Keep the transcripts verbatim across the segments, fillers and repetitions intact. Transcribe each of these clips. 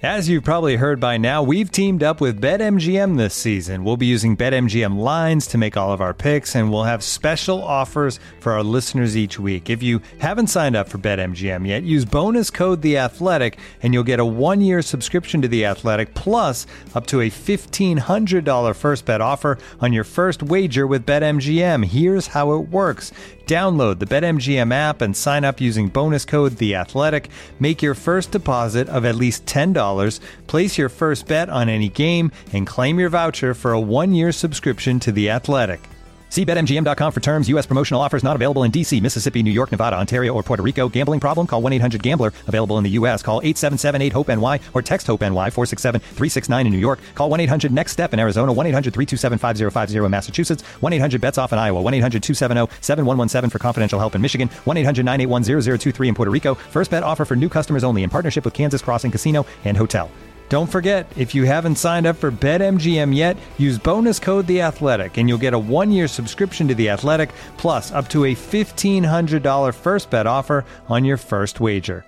As you've probably heard by now, we've teamed up with BetMGM this season. We'll be using BetMGM lines to make all of our picks, and we'll have special offers for our listeners each week. If you haven't signed up for BetMGM yet, use bonus code The Athletic, and you'll get a one-year subscription to The Athletic, plus up to a fifteen hundred dollars first bet offer on your first wager with BetMGM. Here's how it works. Download the BetMGM app and sign up using bonus code The Athletic. Make your first deposit of at least ten dollars. Place your first bet on any game and claim your voucher for a one-year subscription to The Athletic. See Bet M G M dot com for terms. U S promotional offers not available in D C, Mississippi, New York, Nevada, Ontario, or Puerto Rico. Gambling problem? Call one eight hundred gambler. Available in the U S. Call eight seven seven eight hope N Y or text HOPE-NY four six seven three six nine in New York. Call one eight hundred next step in Arizona. one eight hundred three two seven five zero five zero in Massachusetts. one eight hundred bets off in Iowa. one eight hundred two seven zero seven one one seven for confidential help in Michigan. one eight hundred nine eight one zero zero two three in Puerto Rico. First bet offer for new customers only in partnership with Kansas Crossing Casino and Hotel. Don't forget, if you haven't signed up for BetMGM yet, use bonus code The Athletic, and you'll get a one-year subscription to The Athletic, plus up to a fifteen hundred dollars first bet offer on your first wager.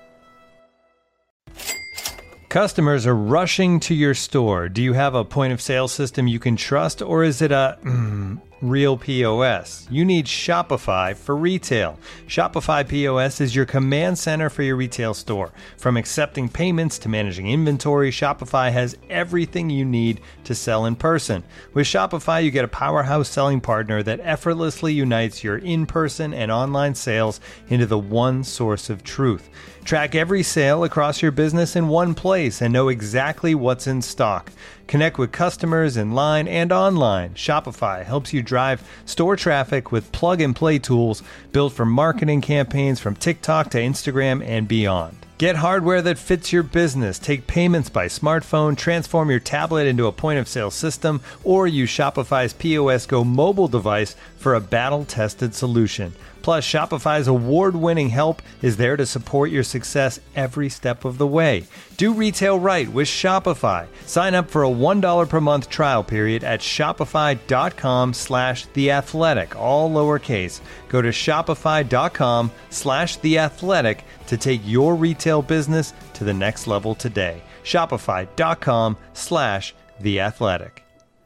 Customers are rushing to your store. Do you have a point-of-sale system you can trust, or is it a mm, real P O S? You need Shopify for retail. Shopify P O S is your command center for your retail store. From accepting payments to managing inventory, Shopify has everything you need to sell in person. With Shopify, you get a powerhouse selling partner that effortlessly unites your in-person and online sales into the one source of truth. Track every sale across your business in one place and know exactly what's in stock. Connect with customers in line and online. Shopify helps you drive store traffic with plug-and-play tools built for marketing campaigns from TikTok to Instagram and beyond. Get hardware that fits your business. Take payments by smartphone, transform your tablet into a point-of-sale system, or use Shopify's P O S Go mobile device for a battle-tested solution. Plus, Shopify's award-winning help is there to support your success every step of the way. Do retail right with Shopify. Sign up for a one dollar per month trial period at shopify.com slash theathletic, all lowercase. Go to shopify.com slash theathletic to take your retail business to the next level today. Shopify.com slash theathletic.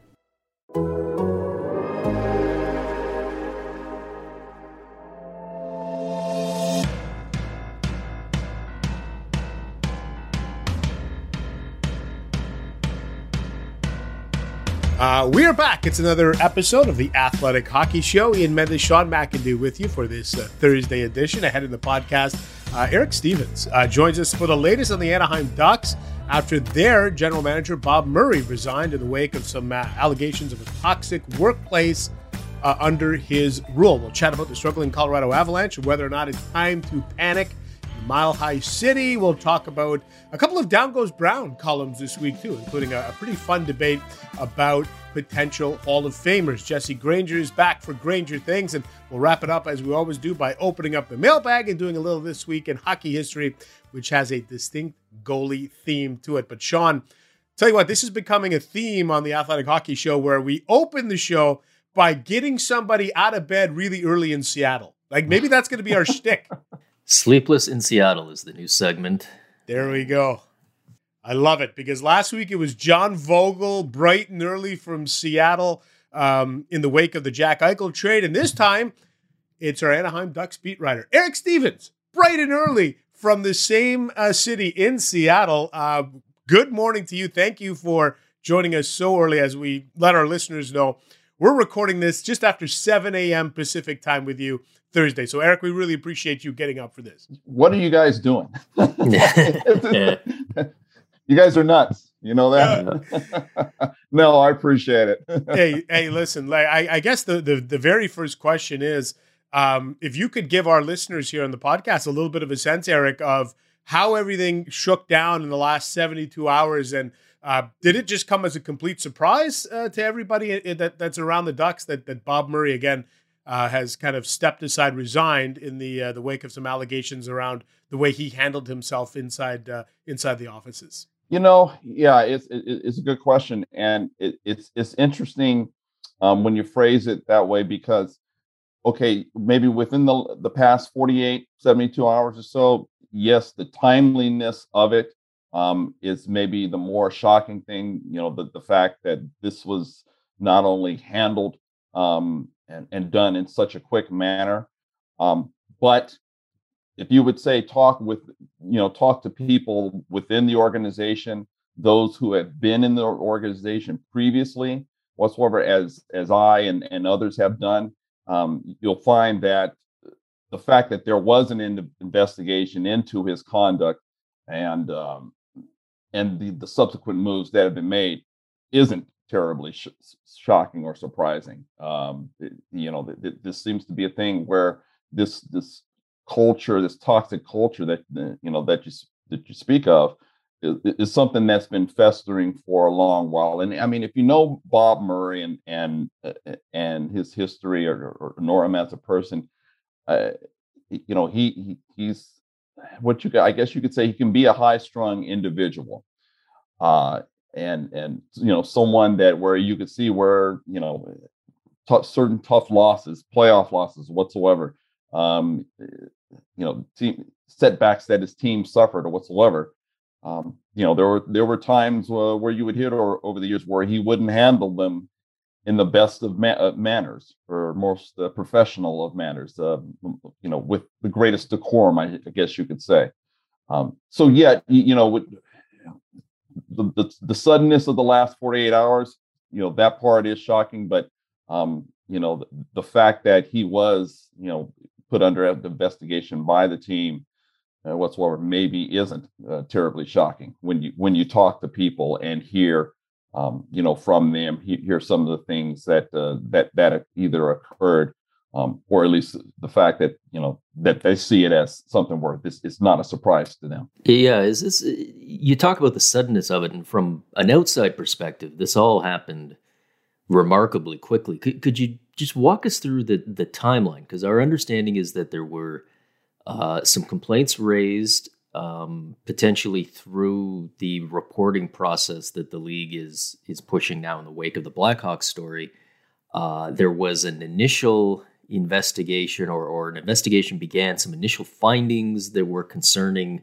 Uh, we are back. It's another episode of the Athletic Hockey Show. Ian Medley, Sean McIndoe with you for this uh, Thursday edition. Ahead in the podcast, uh, Eric Stevens uh, joins us for the latest on the Anaheim Ducks after their general manager, Bob Murray, resigned in the wake of some uh, allegations of a toxic workplace uh, under his rule. We'll chat about the struggling Colorado Avalanche and whether or not it's time to panic in Mile High City. We'll talk about a couple of Down Goes Brown columns this week, too, including a, a pretty fun debate about potential Hall of Famers. Jesse Granger is back for Granger Things, and we'll wrap it up as we always do by opening up the mailbag and doing a little This Week in Hockey History, which has a distinct goalie theme to it. But Sean, tell you what, this is becoming a theme on the Athletic Hockey Show where we open the show by getting somebody out of bed really early in Seattle. Like maybe that's going to be our shtick. Sleepless in Seattle is the new segment. There we go. I love it because last week it was John Vogel, bright and early from Seattle um, in the wake of the Jack Eichel trade. And this time it's our Anaheim Ducks beat writer, Eric Stevens, bright and early from the same uh, city in Seattle. Uh, good morning to you. Thank you for joining us so early as we let our listeners know. We're recording this just after seven a.m. Pacific time with you Thursday. So, Eric, we really appreciate you getting up for this. What are you guys doing? You guys are nuts. You know that? No, I appreciate it. hey, hey, listen, like, I, I guess the, the, the very first question is, um, if you could give our listeners here on the podcast a little bit of a sense, Eric, of how everything shook down in the last seventy-two hours. And uh, did it just come as a complete surprise uh, to everybody that, that's around the Ducks that, that Bob Murray, again, uh, has kind of stepped aside, resigned in the uh, the wake of some allegations around the way he handled himself inside uh, inside the offices? You know, yeah, it's it, it's a good question, and it, it's it's interesting um, when you phrase it that way because, okay, maybe within the the past forty-eight, seventy-two hours or so, yes, the timeliness of it um, is maybe the more shocking thing. You know, the, the fact that this was not only handled um, and, and done in such a quick manner, um, but if you would say talk with, you know, talk to people within the organization, those who have been in the organization previously, whatsoever, as as I and, and others have done, um, you'll find that the fact that there was an in- investigation into his conduct and um, and the, the subsequent moves that have been made isn't terribly sh- shocking or surprising. Um, it, you know, th- th- this seems to be a thing where this this culture, this toxic culture that you know that you that you speak of, is, is something that's been festering for a long while. And I mean, if you know Bob Murray and and uh, and his history, or, or know him as a person, uh, you know, he, he he's what you I guess you could say he can be a high-strung individual, uh, and and you know, someone that where you could see where you know t- certain tough losses, playoff losses whatsoever. Um, you know, team setbacks that his team suffered or whatsoever. Um, you know, there were there were times uh, where you would hear or, over the years where he wouldn't handle them in the best of ma- uh, manners, or most uh, professional of manners. Uh, you know, with the greatest decorum, I, I guess you could say. Um, so, yeah, you, you know, with the, the the suddenness of the last forty-eight hours, you know, that part is shocking. But um, you know, the, the fact that he was, you know, put under investigation by the team uh, whatsoever maybe isn't uh, terribly shocking when you when you talk to people and hear um, you know, from them, he, hear some of the things that uh, that that either occurred um, or at least the fact that you know that they see it as something where this is not a surprise to them. Yeah, is this, you talk about the suddenness of it, and from an outside perspective, this all happened remarkably quickly. Could, could you just walk us through the, the timeline? Because our understanding is that there were uh, some complaints raised, um, potentially through the reporting process that the league is is pushing now in the wake of the Blackhawks story. Uh, there was an initial investigation, or, or an investigation began, some initial findings that were concerning,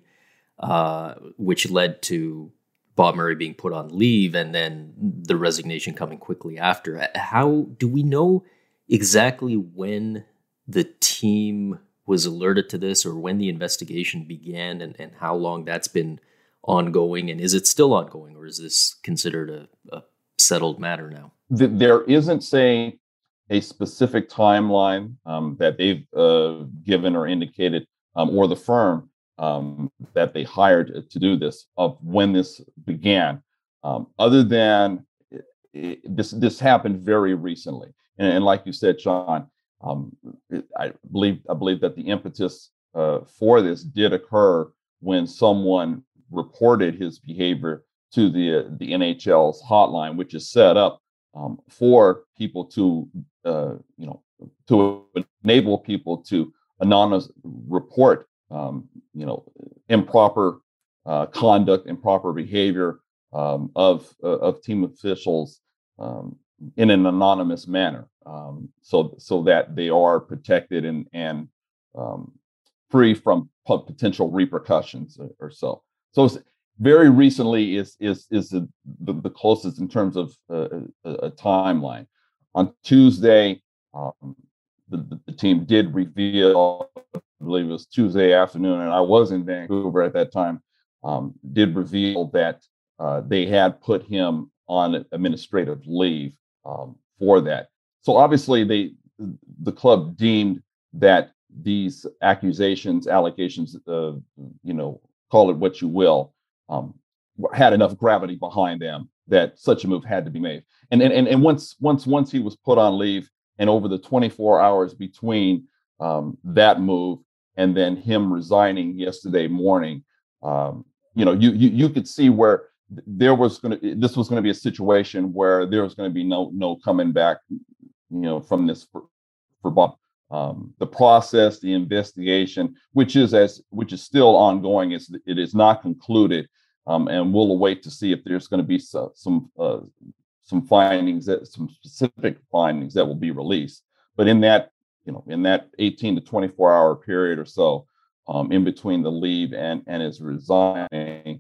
uh, which led to Bob Murray being put on leave, and then the resignation coming quickly after. How do we know exactly when the team was alerted to this, or when the investigation began, and, and how long that's been ongoing? And is it still ongoing, or is this considered a, a settled matter now? There isn't, say, a specific timeline um, that they've uh, given or indicated, um, or the firm Um, that they hired to do this, of when this began, um, other than it, it, this this happened very recently, and, and like you said, Sean, um, it, I believe I believe that the impetus uh, for this did occur when someone reported his behavior to the uh, the N H L's hotline, which is set up um, for people to uh, you know to enable people to anonymous report Um, you know, improper uh, conduct, improper behavior um, of uh, of team officials um, in an anonymous manner, um, so so that they are protected and and um, free from potential repercussions or, or so. So it's very recently is is is the, the, the closest in terms of uh, a, a timeline. On Tuesday, um, the, the, the team did reveal, I believe it was Tuesday afternoon, and I was in Vancouver at that time, um, did reveal that uh, they had put him on administrative leave um, for that. So obviously, they the club deemed that these accusations, allegations, uh, you know, call it what you will, um, had enough gravity behind them that such a move had to be made. And and and once once once he was put on leave, and over the twenty-four hours between um, that move and then him resigning yesterday morning, um, you know, you, you you could see where there was going to this was going to be a situation where there was going to be no no coming back, you know, from this for, for Bob. Um, the process, the investigation, which is as which is still ongoing, is it is not concluded, um, and we'll await to see if there's going to be some some, uh, some findings that some specific findings that will be released. But in that, you know, in that eighteen to twenty-four hour period or so, um, in between the leave and and his resigning,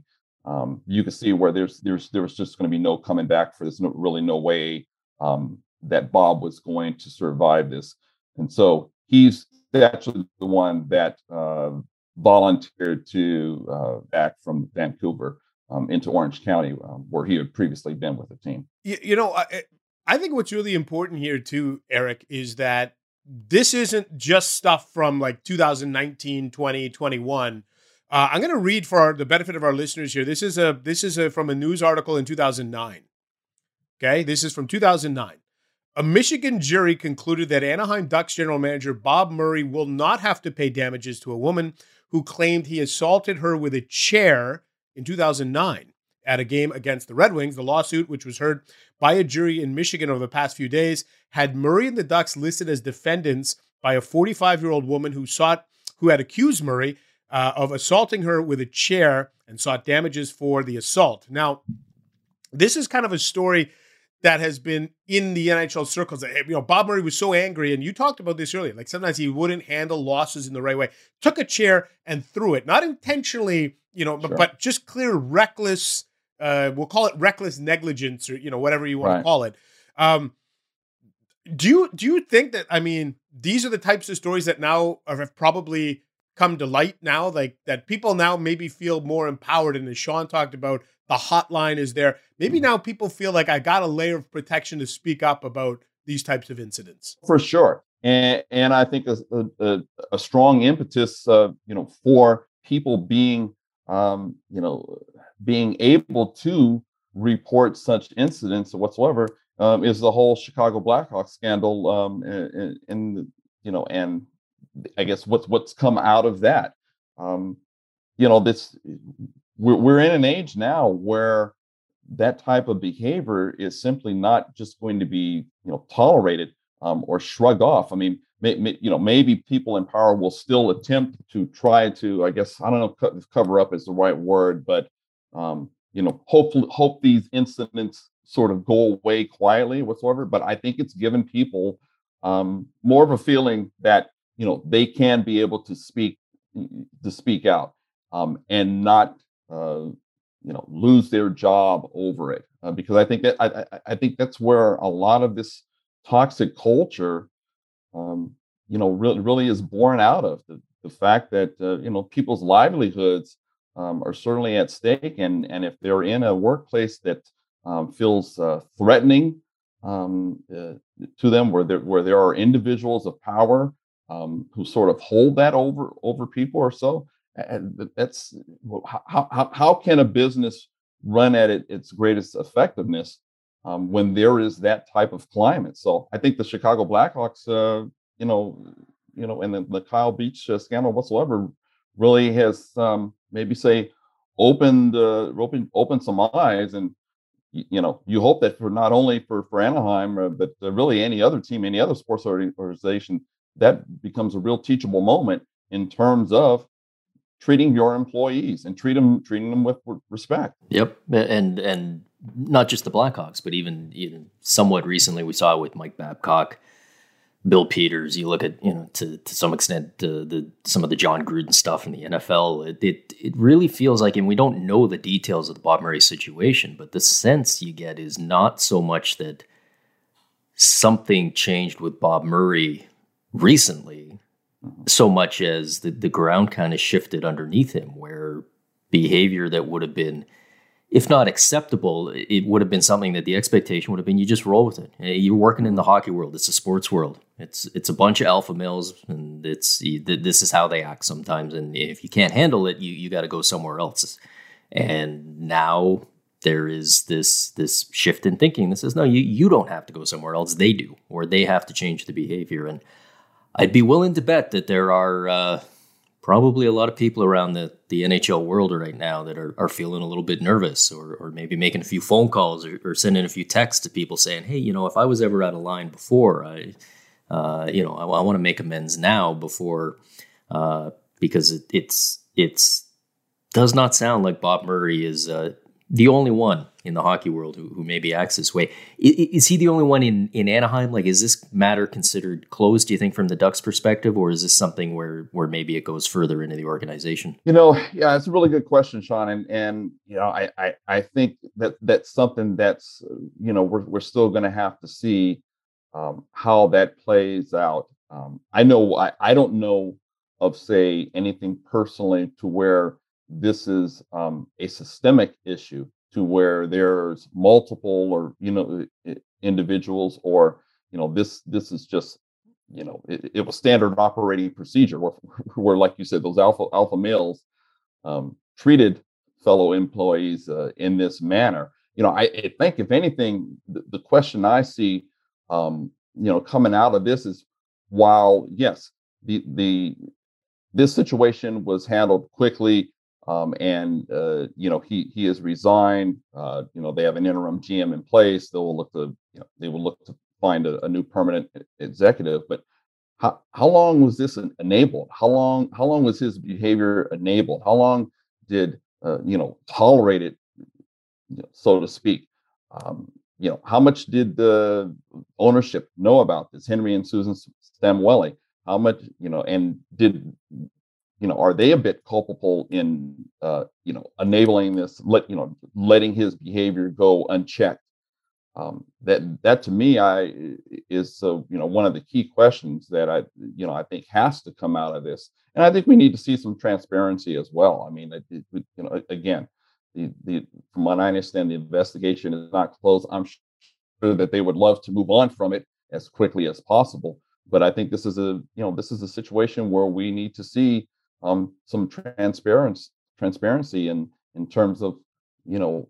um, you can see where there's there's there was just going to be no coming back for this. No, really, no way um, that Bob was going to survive this, and so he's actually the one that uh, volunteered to uh, back from Vancouver um, into Orange County, um, where he had previously been with the team. You, you know, I, I think what's really important here too, Eric, is that this isn't just stuff from like two thousand nineteen, twenty, twenty-one. Uh, I'm going to read for our, the benefit of our listeners here. This is a this is a, from a news article in two thousand nine. Okay, this is from two thousand nine. A Michigan jury concluded that Anaheim Ducks general manager Bob Murray will not have to pay damages to a woman who claimed he assaulted her with a chair in two thousand nine at a game against the Red Wings. The lawsuit, which was heard by a jury in Michigan over the past few days, had Murray and the Ducks listed as defendants by a forty-five-year-old woman who sought who had accused Murray uh, of assaulting her with a chair and sought damages for the assault. Now, this is kind of a story that has been in the N H L circles. You know, Bob Murray was so angry, and you talked about this earlier. Like sometimes he wouldn't handle losses in the right way. Took a chair and threw it, not intentionally, you know, sure. but, but just clear reckless. Uh, we'll call it reckless negligence, or you know, whatever you want right. to call it. Um, do you do you think that? I mean, these are the types of stories that now have probably come to light now, like that people now maybe feel more empowered. And as Sean talked about, the hotline is there. Maybe now people feel like I got a layer of protection to speak up about these types of incidents. For sure. And and I think a, a, a strong impetus, uh, you know, for people being, um, you know, being able to report such incidents whatsoever um, is the whole Chicago Blackhawks scandal. Um, in, in you know, and I guess what's what's come out of that. Um, you know, this. We're, we're in an age now where that type of behavior is simply not just going to be, you know, tolerated um, or shrugged off. I mean, may, may, you know, maybe people in power will still attempt to try to, I guess, I don't know if cover up is the right word, but, um, you know, hopefully hope these incidents sort of go away quietly whatsoever. But I think it's given people um, more of a feeling that, you know, they can be able to speak, to speak out um, and not, Uh, you know, lose their job over it, uh, because I think that I, I, I think that's where a lot of this toxic culture, um, you know, really really is born out of the, the fact that uh, you know, people's livelihoods um, are certainly at stake, and and if they're in a workplace that um, feels uh, threatening um, uh, to them, where there where there are individuals of power um, who sort of hold that over over people or so. And that's how, how how can a business run at it, its greatest effectiveness um, when there is that type of climate? So I think the Chicago Blackhawks, uh, you know, you know, and the, the Kyle Beach uh, scandal whatsoever really has um, maybe say opened uh, opened opened some eyes, and you know, you hope that for not only for for Anaheim, uh, but uh, really any other team, any other sports organization, that becomes a real teachable moment in terms of treating your employees and treat them, treating them with respect. Yep. And, and not just the Blackhawks, but even, even somewhat recently we saw it with Mike Babcock, Bill Peters. You look at, you know, to, to some extent, uh, the, some of the John Gruden stuff in the N F L, it, it, it really feels like, and we don't know the details of the Bob Murray situation, but the sense you get is not so much that something changed with Bob Murray recently, so much as the, the ground kind of shifted underneath him, where behavior that would have been, if not acceptable, it would have been something that the expectation would have been you just roll with it. You're working in the hockey world. It's a sports world. It's it's a bunch of alpha males, and it's this is how they act sometimes. And if you can't handle it, you, you got to go somewhere else. And now there is this this shift in thinking that says, no, you, you don't have to go somewhere else. They do, or they have to change the behavior. And I'd be willing to bet that there are uh, probably a lot of people around the, the N H L world right now that are, are feeling a little bit nervous, or, or maybe making a few phone calls or, or sending a few texts to people saying, hey, you know, if I was ever out of line before, I, uh, you know, I, I want to make amends now before, uh, because it, it's it's does not sound like Bob Murray is uh, the only one in the hockey world who, who maybe acts this way. Is, is he the only one in, in Anaheim? Like, is this matter considered closed, do you think, from the Ducks' perspective, or is this something where where maybe it goes further into the organization? You know, yeah, it's a really good question, Sean. And, and you know, I, I, I think that that's something that's, you know, we're, we're still going to have to see um, how that plays out. Um, I know, I, I don't know of, say, anything personally to where this is um, a systemic issue, to where there's multiple or, you know, individuals, or, you know, this this is just, you know, it, it was standard operating procedure where, where, like you said, those alpha alpha males um, treated fellow employees uh, in this manner. You know, I, I think if anything, the, the question I see, um, you know, coming out of this is, while yes, the the this situation was handled quickly. Um, and uh, you know, he he has resigned. Uh, you know, they have an interim G M in place. They will look to, you know, they will look to find a, a new permanent executive. But how how long was this enabled? How long how long was his behavior enabled? How long did uh, you know tolerate it, you know, so to speak? Um, you know, how much did the ownership know about this? Henry and Susan Samueli. How much, you know, and did you know, are they a bit culpable in, uh, you know, enabling this, let, you know, letting his behavior go unchecked? Um, that, that to me, I is, uh, you know, one of the key questions that I, you know, I think has to come out of this. And I think we need to see some transparency as well. I mean, it, it, you know, again, the, the, from what I understand, the investigation is not closed. I'm sure that they would love to move on from it as quickly as possible. But I think this is a, you know, this is a situation where we need to see Um, some transparency, transparency in in terms of, you know,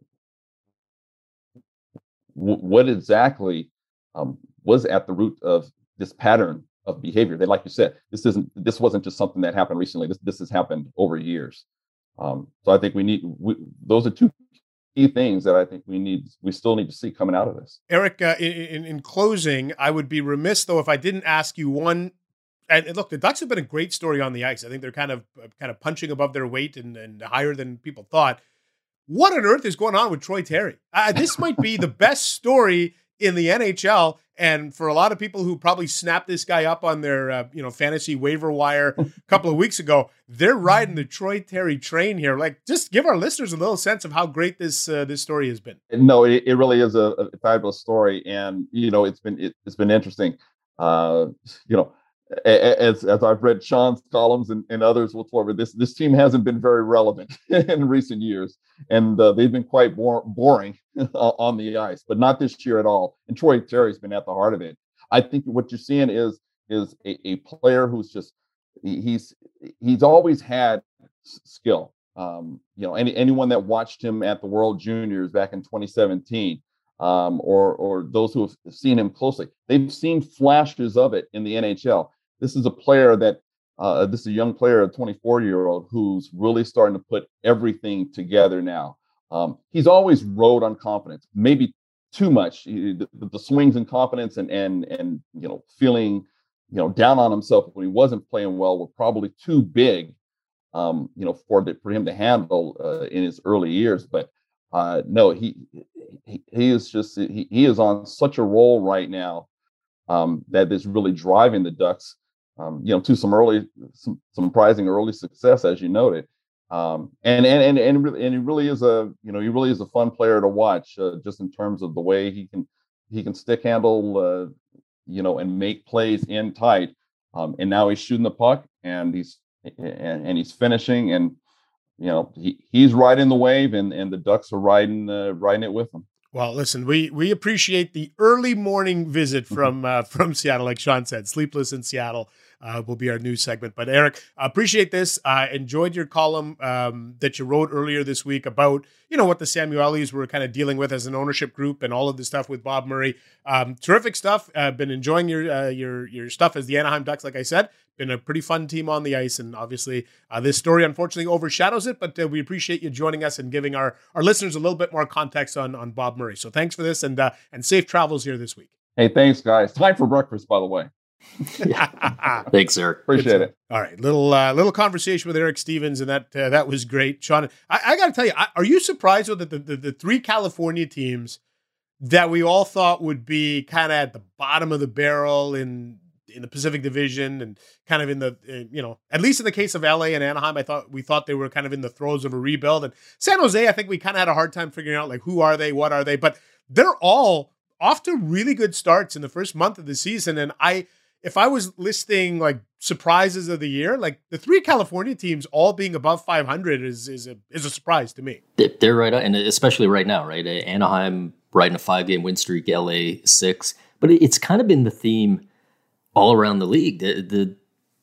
w- what exactly um, was at the root of this pattern of behavior. That, like you said, this isn't this wasn't just something that happened recently. This this has happened over years. Um, so I think we need we, those are two key things that I think we need we still need to see coming out of this. Eric, uh, in, in closing, I would be remiss though if I didn't ask you one. And look, the Ducks have been a great story on the ice. I think they're kind of kind of punching above their weight and, and higher than people thought. What on earth is going on with Troy Terry? Uh, this might be the best story in the N H L. And for a lot of people who probably snapped this guy up on their uh, you know fantasy waiver wire a couple of weeks ago, they're riding the Troy Terry train here. Like, just give our listeners a little sense of how great this uh, this story has been. No, it, it really is a, a fabulous story, and you know it's been it, it's been interesting. Uh, you know. As as I've read Sean's columns and, and others before, this this team hasn't been very relevant in recent years, and uh, they've been quite bore, boring on the ice, but not this year at all. And Troy Terry's been at the heart of it. I think what you're seeing is is a, a player who's just he's he's always had skill. Um, you know, any anyone that watched him at the World Juniors back in twenty seventeen. Um, or or those who have seen him closely, they've seen flashes of it in the N H L. This is a player that uh, this is a young player, a twenty-four year old who's really starting to put everything together now. Um, he's always rode on confidence, maybe too much. The, the swings in confidence and and and you know feeling you know down on himself when he wasn't playing well were probably too big, um, you know, for the, for him to handle uh, in his early years, but. Uh, no, he, he he is just he, he is on such a roll right now um, that is really driving the Ducks, um, you know, to some early, some, some surprising early success, as you noted, um, and and and and really, and he really is a you know he really is a fun player to watch, uh, just in terms of the way he can he can stick handle, uh, you know, and make plays in tight, um, and now he's shooting the puck and he's and, and he's finishing and. You know, he, he's riding the wave, and, and the Ducks are riding uh, riding it with him. Well, listen, we we appreciate the early morning visit from uh, from Seattle, like Sean said. Sleepless in Seattle uh, will be our news segment. But Eric, I appreciate this. I enjoyed your column um, that you wrote earlier this week about, you know, what the Samuelis were kind of dealing with as an ownership group and all of the stuff with Bob Murray. Um, terrific stuff. I've uh, been enjoying your uh, your your stuff as the Anaheim Ducks, like I said. Been a pretty fun team on the ice, and obviously uh, this story unfortunately overshadows it, but uh, we appreciate you joining us and giving our, our listeners a little bit more context on, on Bob Murray. So thanks for this, and uh, and safe travels here this week. Hey, thanks, guys. Time for breakfast, by the way. Yeah. Thanks, Eric. Appreciate it. All right, little uh, little conversation with Eric Stevens, and that uh, that was great, Sean. I, I got to tell you, I, are you surprised with the, the the three California teams that we all thought would be kind of at the bottom of the barrel in in the Pacific Division, and kind of in the uh, you know, at least in the case of L A and Anaheim, I thought we thought they were kind of in the throes of a rebuild, and San Jose, I think we kind of had a hard time figuring out like who are they, what are they, but they're all off to really good starts in the first month of the season, and I. If I was listing like surprises of the year, like the three California teams all being above five hundred is is a is a surprise to me. They're right, and especially right now, right? Anaheim riding a five game win streak, L A six, but it's kind of been the theme all around the league. The, the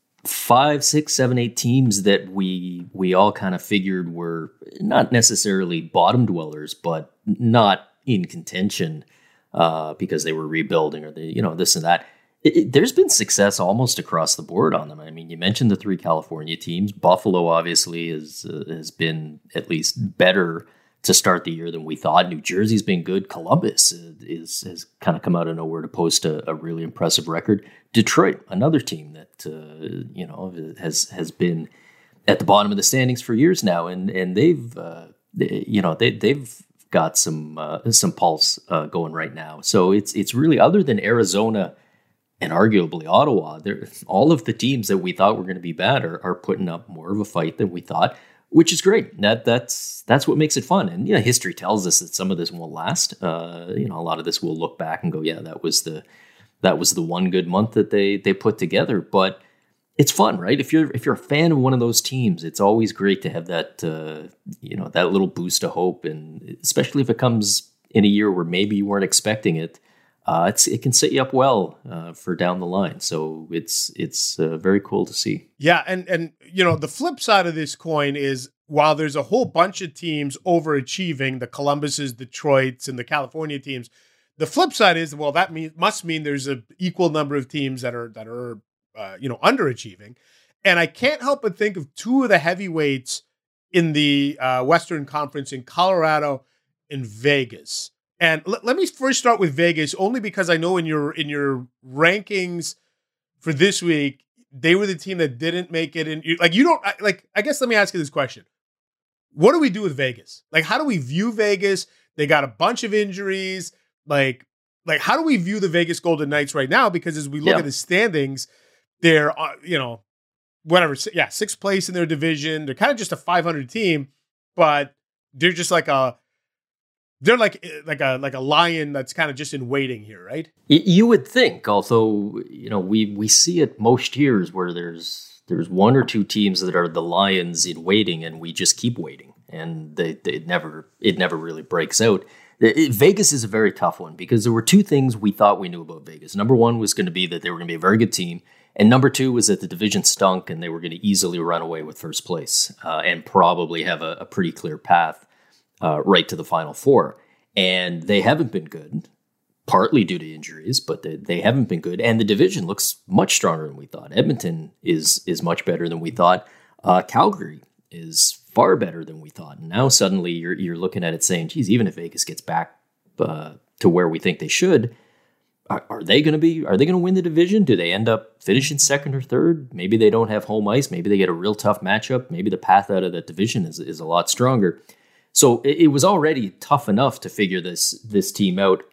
five, six, seven, eight teams that we we all kind of figured were not necessarily bottom dwellers, but not in contention uh, because they were rebuilding or they, you know, this and that. It, it, there's been success almost across the board on them. I mean, you mentioned the three California teams. Buffalo obviously is, uh, has been at least better to start the year than we thought. New Jersey's been good. Columbus is, is has kind of come out of nowhere to post a, a really impressive record. Detroit, another team that uh, you know has has been at the bottom of the standings for years now, and and they've uh, they, you know they they've got some uh, some pulse uh, going right now. So it's it's really, other than Arizona and arguably Ottawa, all of the teams that we thought were going to be bad are, are putting up more of a fight than we thought, which is great. That that's that's what makes it fun. And yeah, history tells us that some of this won't last. Uh, you know, a lot of this we'll look back and go, yeah, that was the that was the one good month that they they put together. But it's fun, right? If you're if you're a fan of one of those teams, it's always great to have that uh, you know that little boost of hope, and especially if it comes in a year where maybe you weren't expecting it. Uh, it's it can set you up well uh, for down the line, so it's it's uh, very cool to see. Yeah, and and you know the flip side of this coin is, while there's a whole bunch of teams overachieving, the Columbuses, Detroits, and the California teams, the flip side is, well, that mean must mean there's an equal number of teams that are that are uh, you know underachieving, and I can't help but think of two of the heavyweights in the uh, Western Conference in Colorado and Vegas. And l- let me first start with Vegas, only because I know in your in your rankings for this week, they were the team that didn't make it. And like, you don't I, like, I guess let me ask you this question. What do we do with Vegas? Like, how do we view Vegas? They got a bunch of injuries. Like, like how do we view the Vegas Golden Knights right now? Because as we look yeah. at the standings, they're, uh, you know, whatever. Yeah, sixth place in their division. They're kind of just a five hundred team, but they're just like a, They're like like a like a lion that's kind of just in waiting here, right? You would think, although you know we we see it most years where there's there's one or two teams that are the lions in waiting, and we just keep waiting, and they, they it never it never really breaks out. It, Vegas is a very tough one because there were two things we thought we knew about Vegas. Number one was going to be that they were going to be a very good team, and number two was that the division stunk and they were going to easily run away with first place uh, and probably have a, a pretty clear path Uh, right to the Final Four. And they haven't been good, partly due to injuries, but they, they haven't been good. And the division looks much stronger than we thought. Edmonton is is much better than we thought. Uh, Calgary is far better than we thought. And now suddenly you're you're looking at it saying, geez, even if Vegas gets back uh, to where we think they should, are, are they going to be? Are they going to win the division? Do they end up finishing second or third? Maybe they don't have home ice. Maybe they get a real tough matchup. Maybe the path out of that division is is a lot stronger. So it was already tough enough to figure this this team out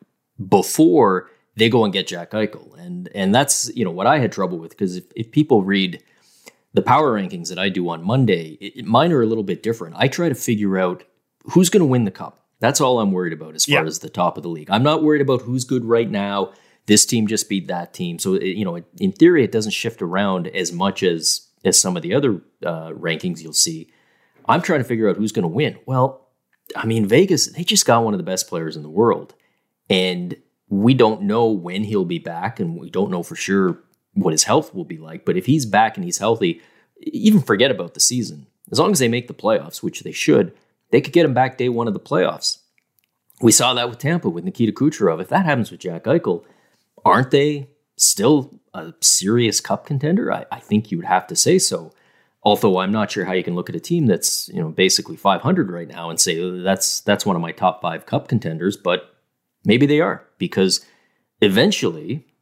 before they go and get Jack Eichel. And and that's, you know, what I had trouble with, because if, if people read the power rankings that I do on Monday, it, mine are a little bit different. I try to figure out who's going to win the cup. That's all I'm worried about as far yeah. as the top of the league. I'm not worried about who's good right now. This team just beat that team. So, it, you know, in theory, it doesn't shift around as much as, as some of the other uh, rankings you'll see. I'm trying to figure out who's going to win. Well, I mean, Vegas, they just got one of the best players in the world. And we don't know when he'll be back, and we don't know for sure what his health will be like. But if he's back and he's healthy, even forget about the season. As long as they make the playoffs, which they should, they could get him back day one of the playoffs. We saw that with Tampa, with Nikita Kucherov. If that happens with Jack Eichel, aren't they still a serious cup contender? I, I think you would have to say so. Although I'm not sure how you can look at a team that's, you know, basically five hundred right now and say oh, that's that's one of my top five cup contenders, but maybe they are, because eventually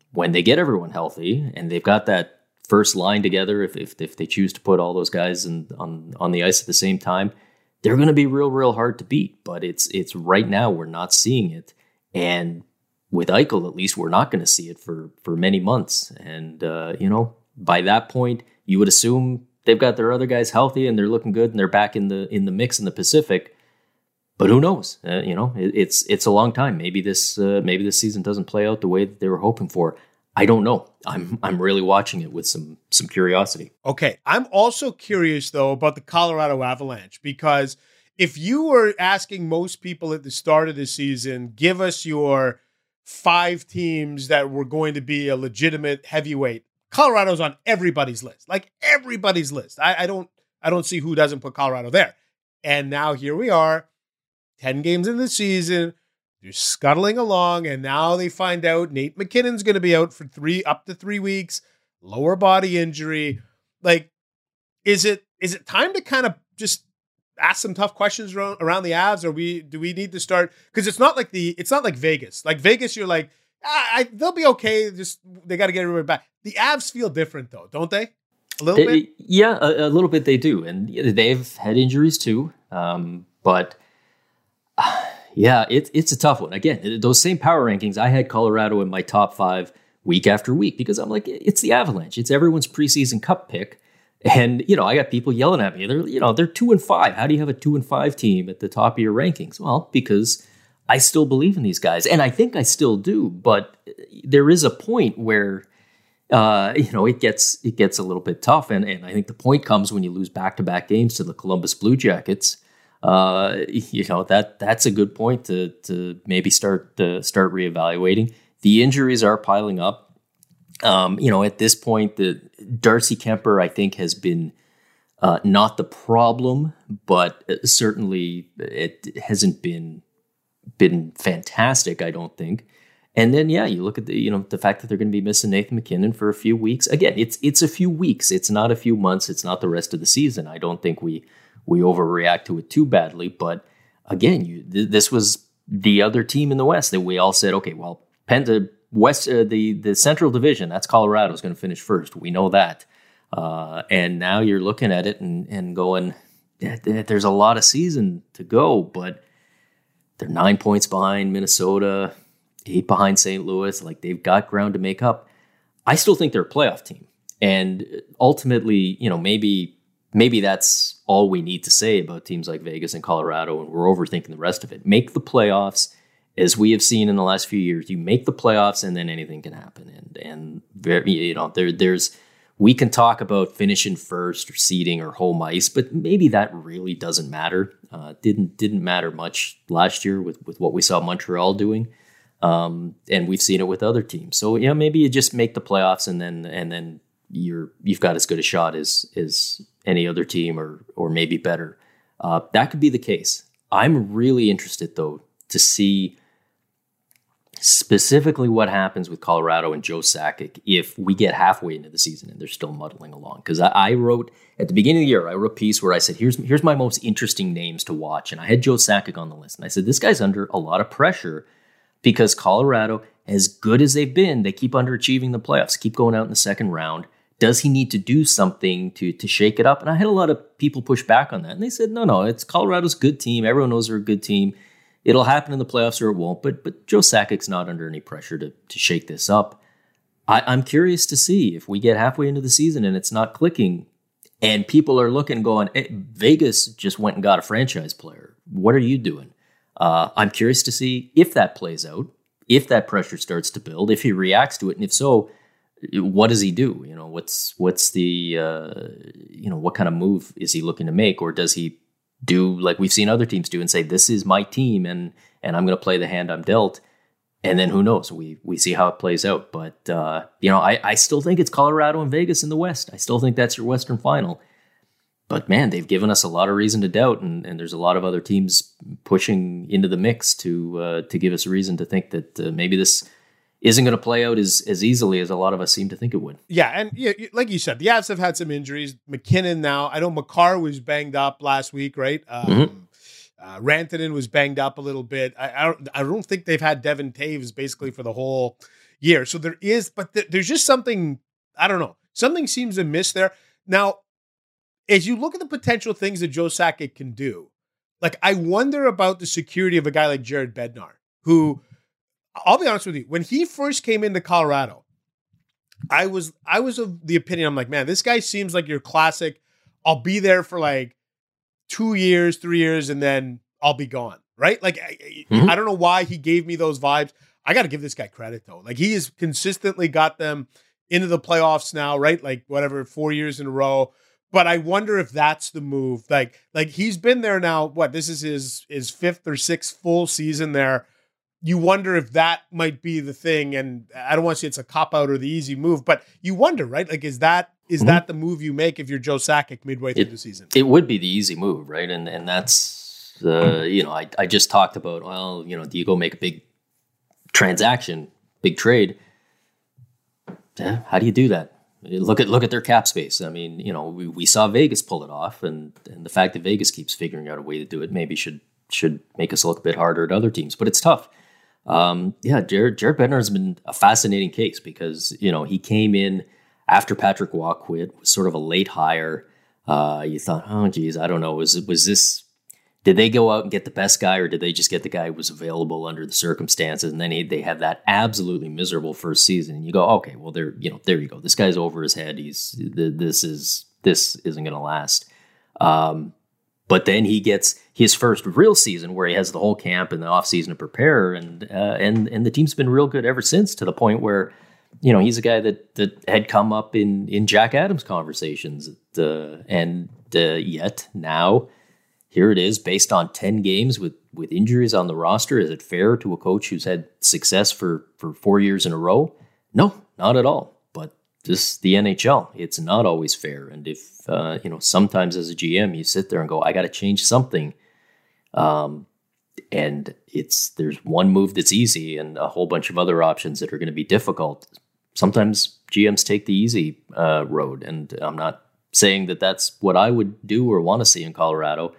when they get everyone healthy and they've got that first line together, if if, if they choose to put all those guys in, on on the ice at the same time, they're going to be real, real hard to beat. But it's it's right now we're not seeing it, and with Eichel, at least, we're not going to see it for for many months. And uh, you know, by that point, you would assume they've got their other guys healthy and they're looking good and they're back in the in the mix in the Pacific. But who knows? Uh, you know, it, it's it's a long time. Maybe this uh, maybe this season doesn't play out the way that they were hoping for. I don't know. I'm I'm really watching it with some some curiosity. Okay, I'm also curious though about the Colorado Avalanche, because if you were asking most people at the start of the season, give us your five teams that were going to be a legitimate heavyweight, Colorado's on everybody's list, like everybody's list. I, I don't I don't see who doesn't put Colorado there. And now here we are, ten games in the season. They're scuttling along, and now they find out Nate McKinnon's going to be out for three, up to three weeks, lower body injury. Like, is it is it time to kind of just ask some tough questions around, around the Avs? Or we do we need to start? Because it's not like the it's not like Vegas. Like Vegas, you're like, ah, I, they'll be okay. Just they got to get everybody back. The Avs feel different though, don't they? A little they, bit. Yeah, a, a little bit they do, and they've had injuries too. Um, but. Uh, Yeah, it's it's a tough one. Again, those same power rankings, I had Colorado in my top five week after week because I'm like, it's the Avalanche. It's everyone's preseason cup pick. And, you know, I got people yelling at me. They're, you know, they're two and five. How do you have a two and five team at the top of your rankings? Well, because I still believe in these guys. And I think I still do. But there is a point where, uh, you know, it gets it gets a little bit tough. And, and I think the point comes when you lose back-to-back games to the Columbus Blue Jackets. Uh, you know, that that's a good point to to maybe start to start reevaluating. The injuries are piling up. Um, you know, at this point, the Darcy Kemper, I think, has been uh, not the problem, but certainly it hasn't been been fantastic, I don't think. And then, yeah, you look at the you know the fact that they're going to be missing Nathan McKinnon for a few weeks. Again, it's it's a few weeks. It's not a few months. It's not the rest of the season. I don't think we. we overreact to it too badly. But again, you, th- this was the other team in the West that we all said, okay, well, Penta West, uh, the, the Central Division, that's Colorado is going to finish first. We know that. Uh, and now you're looking at it and, and going, there's a lot of season to go, but they're nine points behind Minnesota, eight behind Saint Louis. Like, they've got ground to make up. I still think they're a playoff team. And ultimately, you know, maybe Maybe that's all we need to say about teams like Vegas and Colorado, and we're overthinking the rest of it. Make the playoffs, as we have seen in the last few years. You make the playoffs, and then anything can happen. And and very, you know, there there's we can talk about finishing first or seeding or home ice, but maybe that really doesn't matter. Uh, didn't didn't matter much last year with with what we saw Montreal doing, um, and we've seen it with other teams. So yeah, maybe you just make the playoffs, and then and then you're you've got as good a shot as as any other team, or or maybe better. Uh, that could be the case. I'm really interested, though, to see specifically what happens with Colorado and Joe Sakic if we get halfway into the season and they're still muddling along. Because I, I wrote, at the beginning of the year, I wrote a piece where I said, here's, here's my most interesting names to watch. And I had Joe Sakic on the list. And I said, this guy's under a lot of pressure because Colorado, as good as they've been, they keep underachieving the playoffs, keep going out in the second round. Does he need to do something to to shake it up? And I had a lot of people push back on that. And they said, no, no, it's Colorado's good team. Everyone knows they're a good team. It'll happen in the playoffs or it won't. But but Joe Sakic's not under any pressure to, to shake this up. I, I'm curious to see if we get halfway into the season and it's not clicking and people are looking going, hey, Vegas just went and got a franchise player. What are you doing? Uh, I'm curious to see if that plays out, if that pressure starts to build, if he reacts to it. And if so, what does he do? You know, what's what's the uh, you know what kind of move is he looking to make, or does he do like we've seen other teams do and say, "This is my team, and and I'm going to play the hand I'm dealt," and then who knows? We we see how it plays out. But uh, you know, I I still think it's Colorado and Vegas in the West. I still think that's your Western Final. But man, they've given us a lot of reason to doubt, and, and there's a lot of other teams pushing into the mix to uh, to give us a reason to think that uh, maybe this isn't going to play out as, as easily as a lot of us seem to think it would. Yeah, and yeah, like you said, the Avs have had some injuries. McKinnon now, I know Makar was banged up last week, right? Um, mm-hmm. uh, Rantanen was banged up a little bit. I, I, don't, I don't think they've had Devin Taves basically for the whole, year. So there is, but th- there's just something, I don't know, something seems to miss there. Now, as you look at the potential things that Joe Sakic can do, like I wonder about the security of a guy like Jared Bednar, who, I'll be honest with you, when he first came into Colorado, I was I was of the opinion, I'm like, man, this guy seems like your classic, I'll be there for like two years, three years, and then I'll be gone, right? Like, I, mm-hmm. I don't know why he gave me those vibes. I got to give this guy credit, though. Like, he has consistently got them into the playoffs now, right? Like, whatever, four years in a row. But I wonder if that's the move. Like, like he's been there now, what, this is his, his fifth or sixth full season there. You wonder if that might be the thing. And I don't want to say it's a cop-out or the easy move, but you wonder, right? Like, is that is mm-hmm. that the move you make if you're Joe Sakic midway through it, the season? It would be the easy move, right? And and that's, uh, you know, I, I just talked about, well, you know, do you go make a big transaction, big trade? Yeah, how do you do that? Look at look at their cap space. I mean, you know, we, we saw Vegas pull it off, and, and the fact that Vegas keeps figuring out a way to do it maybe should should make us look a bit harder at other teams, but it's tough. Um, yeah, Jared, Jared Bednar has been a fascinating case because, you know, he came in after Patrick Waugh quit, was sort of a late hire. Uh, you thought, oh, geez, I don't know. Was was this, did they go out and get the best guy, or did they just get the guy who was available under the circumstances? And then he, they have that absolutely miserable first season. And you go, okay, well, there, you know, there you go. This guy's over his head. He's, this is, this isn't going to last. Um, But then he gets his first real season where he has the whole camp and the offseason to prepare. And uh, and and the team's been real good ever since, to the point where, you know, he's a guy that that had come up in, in Jack Adams conversations. Uh, and uh, yet now, here it is, based on ten games with, with injuries on the roster. Is it fair to a coach who's had success for, for four years in a row? No, not at all. But this the N H L. It's not always fair. And if, uh, you know, sometimes as a G M, you sit there and go, I got to change something. Um, and it's, there's one move that's easy and a whole bunch of other options that are going to be difficult. Sometimes G Ms take the easy uh, road. And I'm not saying that that's what I would do or want to see in Colorado.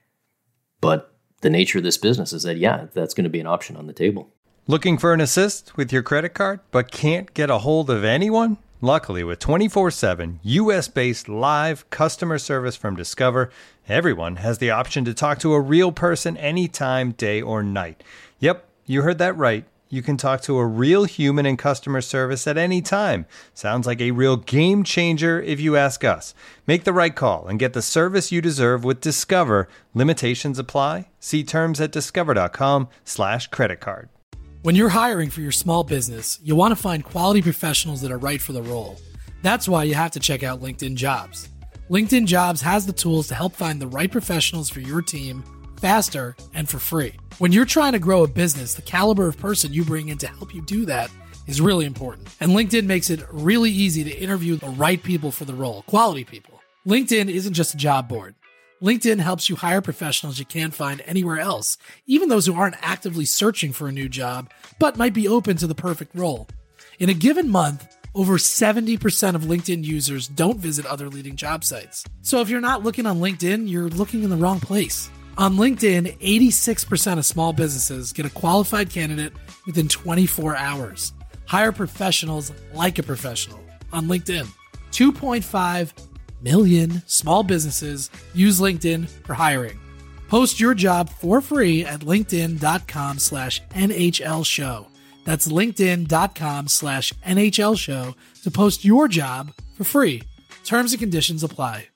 But the nature of this business is that, yeah, that's going to be an option on the table. Looking for an assist with your credit card, but can't get a hold of anyone? Luckily, with twenty-four seven U S-based live customer service from Discover, everyone has the option to talk to a real person anytime, day or night. Yep, you heard that right. You can talk to a real human in customer service at any time. Sounds like a real game changer if you ask us. Make the right call and get the service you deserve with Discover. Limitations apply. See terms at discover.com slash credit card. When you're hiring for your small business, you want to find quality professionals that are right for the role. That's why you have to check out LinkedIn Jobs. LinkedIn Jobs has the tools to help find the right professionals for your team faster and for free. When you're trying to grow a business, the caliber of person you bring in to help you do that is really important. And LinkedIn makes it really easy to interview the right people for the role, quality people. LinkedIn isn't just a job board. LinkedIn helps you hire professionals you can't find anywhere else, even those who aren't actively searching for a new job, but might be open to the perfect role. In a given month, over seventy percent of LinkedIn users don't visit other leading job sites. So if you're not looking on LinkedIn, you're looking in the wrong place. On LinkedIn, eighty-six percent of small businesses get a qualified candidate within twenty-four hours. Hire professionals like a professional on LinkedIn. two point five million small businesses use LinkedIn for hiring. Post your job for free at linkedin.com slash NHL show. That's linkedin.com slash NHL show to post your job for free. Terms and conditions apply.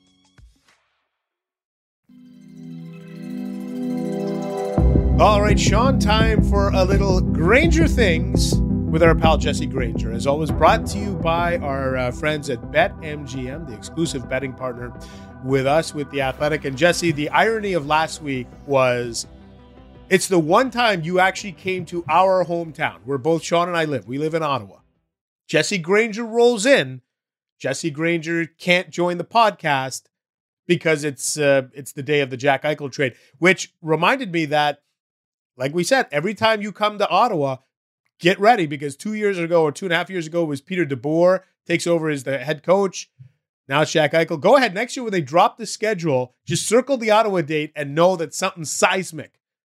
All right, Sean, time for a little Granger Things with our pal Jesse Granger. As always, brought to you by our uh, friends at BetMGM, the exclusive betting partner with us, with The Athletic. And Jesse, the irony of last week was it's the one time you actually came to our hometown where both Sean and I live. We live in Ottawa. Jesse Granger rolls in. Jesse Granger can't join the podcast because it's uh, it's the day of the Jack Eichel trade, which reminded me that, like we said, every time you come to Ottawa, get ready, because two years ago or two and a half years ago was Peter DeBoer takes over as the head coach. Now it's Jack Eichel. Go ahead next year when they drop the schedule, just circle the Ottawa date and know that something seismic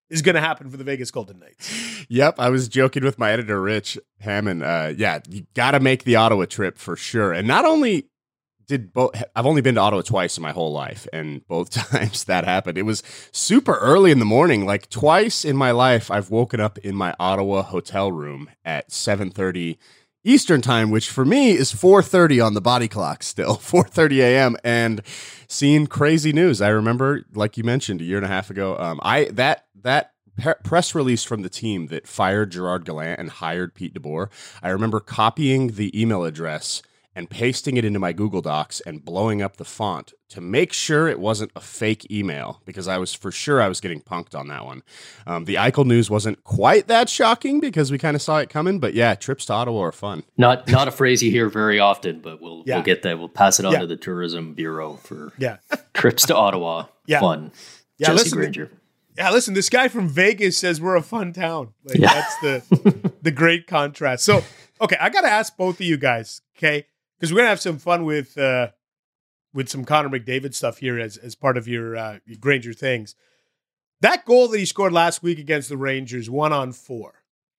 is going to happen for the Vegas Golden Knights. Yep, I was joking with my editor, Rich Hammond. Uh, yeah, you got to make the Ottawa trip for sure. And not only did both, I've only been to Ottawa twice in my whole life, and both times that happened, it was super early in the morning. Like twice in my life, I've woken up in my Ottawa hotel room at seven thirty Eastern time, which for me is four thirty on the body clock still, four thirty a.m. and seeing crazy news. I remember, like you mentioned, a year and a half ago, um, I that that pe- press release from the team that fired Gerard Gallant and hired Pete DeBoer, I remember copying the email address and pasting it into my Google Docs and blowing up the font to make sure it wasn't a fake email, because I was for sure I was getting punked on that one. Um, the Eichel news wasn't quite that shocking because we kind of saw it coming, but yeah, trips to Ottawa are fun. Not not a phrase you hear very often, but we'll yeah. we'll get that. We'll pass it on yeah. to the Tourism Bureau for yeah. trips to Ottawa. Yeah. Fun. Yeah, Jesse listen, Granger. Yeah, listen, this guy from Vegas says we're a fun town. Like, Yeah. That's the the great contrast. So, okay, I got to ask both of you guys, okay? Because we're going to have some fun with uh, with some Connor McDavid stuff here as, as part of your, uh, your Granger things. That goal that he scored last week against the Rangers, one on four.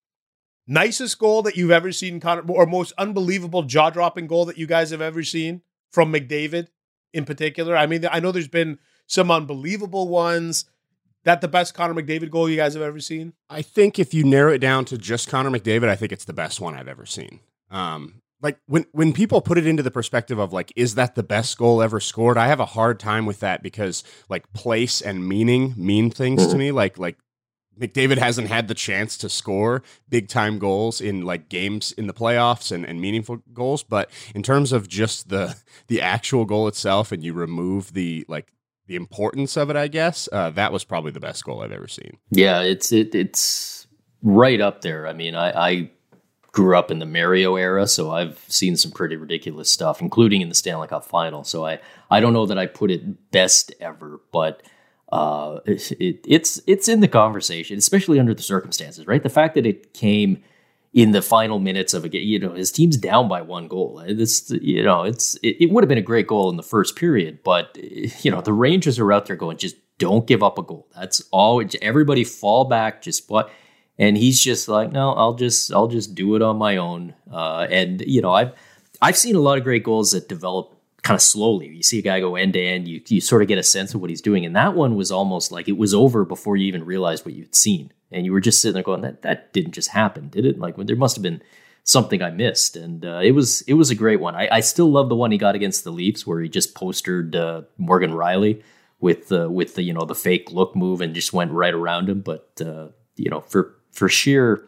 Nicest goal that you've ever seen, Connor, or most unbelievable jaw-dropping goal that you guys have ever seen from McDavid in particular? I mean, I know there's been some unbelievable ones. That the best Connor McDavid goal you guys have ever seen? I think if you narrow it down to just Connor McDavid, I think it's the best one I've ever seen. Um, like when, when people put it into the perspective of like, is that the best goal ever scored? I have a hard time with that because like place and meaning mean things to me. Like, like McDavid hasn't had the chance to score big time goals in like games in the playoffs and, and meaningful goals. But in terms of just the, the actual goal itself, and you remove the, like, the importance of it, I guess, uh, that was probably the best goal I've ever seen. Yeah, it's it, it's right up there. I mean, I, I grew up in the Mario era, so I've seen some pretty ridiculous stuff, including in the Stanley Cup final. So I, I don't know that I put it best ever, but uh, it, it, it's it's in the conversation, especially under the circumstances, right? The fact that it came in the final minutes of a game, you know, his team's down by one goal. This, you know, it's it, it would have been a great goal in the first period, but you know, the Rangers are out there going, just don't give up a goal. That's all. Everybody fall back, just what. And he's just like, no, I'll just I'll just do it on my own. Uh, and you know, I've I've seen a lot of great goals that develop kind of slowly. You see a guy go end to end, you you sort of get a sense of what he's doing, and that one was almost like it was over before you even realized what you'd seen. And you were just sitting there going, that that didn't just happen, did it? Like, there must have been something I missed. And uh, it was it was a great one. I, I still love the one he got against the Leafs, where he just postered uh, Morgan Riley with uh, with the you know the fake look move and just went right around him. But uh, you know, for for sheer,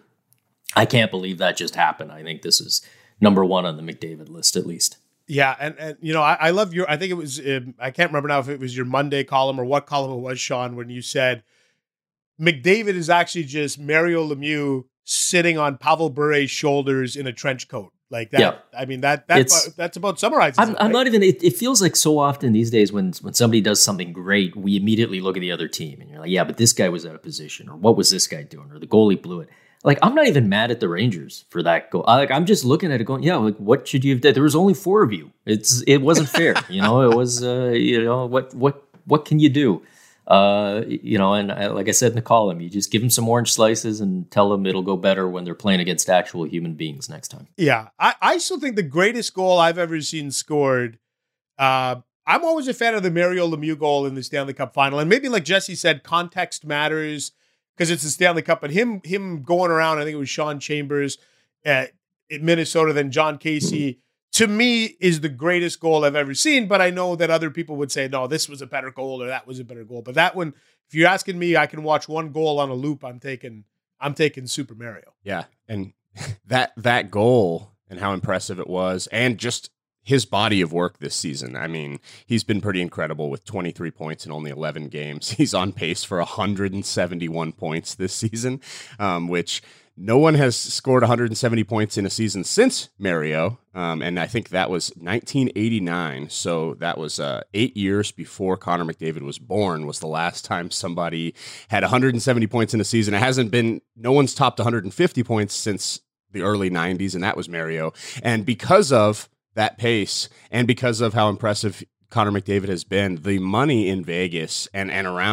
I can't believe that just happened. I think this is number one on the McDavid list, at least. Yeah, and and you know, I, I love your. I think it was. Um, I can't remember now if it was your Monday column or what column it was, Sean, when you said McDavid is actually just Mario Lemieux sitting on Pavel Bure's shoulders in a trench coat like that. Yeah. I mean, that that's that's about summarizes I'm, it, I'm right? not even. It, it feels like so often these days when when somebody does something great, we immediately look at the other team and you're like, yeah, but this guy was out of position, or what was this guy doing, or the goalie blew it. Like, I'm not even mad at the Rangers for that goal. Like, I'm just looking at it going, yeah, like, what should you have done? There was only four of you. It's it wasn't fair, you know. It was, uh, you know, what what what can you do? Uh, you know, and I, like I said in the column, you just give them some orange slices and tell them it'll go better when they're playing against actual human beings next time. Yeah, I, I still think the greatest goal I've ever seen scored. Uh, I'm always a fan of the Mario Lemieux goal in the Stanley Cup final, and maybe like Jesse said, context matters because it's the Stanley Cup. But him him going around, I think it was Sean Chambers at, at Minnesota, then John Casey. Mm-hmm. To me, is the greatest goal I've ever seen, but I know that other people would say, no, this was a better goal or that was a better goal. But that one, if you're asking me, I can watch one goal on a loop. I'm taking, I'm taking Super Mario. Yeah, and that that goal and how impressive it was, and just his body of work this season. I mean, he's been pretty incredible with twenty-three points in only eleven games. He's on pace for one hundred seventy-one points this season, um, which no one has scored one hundred seventy points in a season since Mario, um, and I think that was nineteen eighty-nine, so that was uh, eight years before Connor McDavid was born was the last time somebody had one hundred seventy points in a season. It hasn't been, no one's topped one hundred fifty points since the early nineties, and that was Mario. And because of that pace, and because of how impressive Connor McDavid has been, the money in Vegas and, and around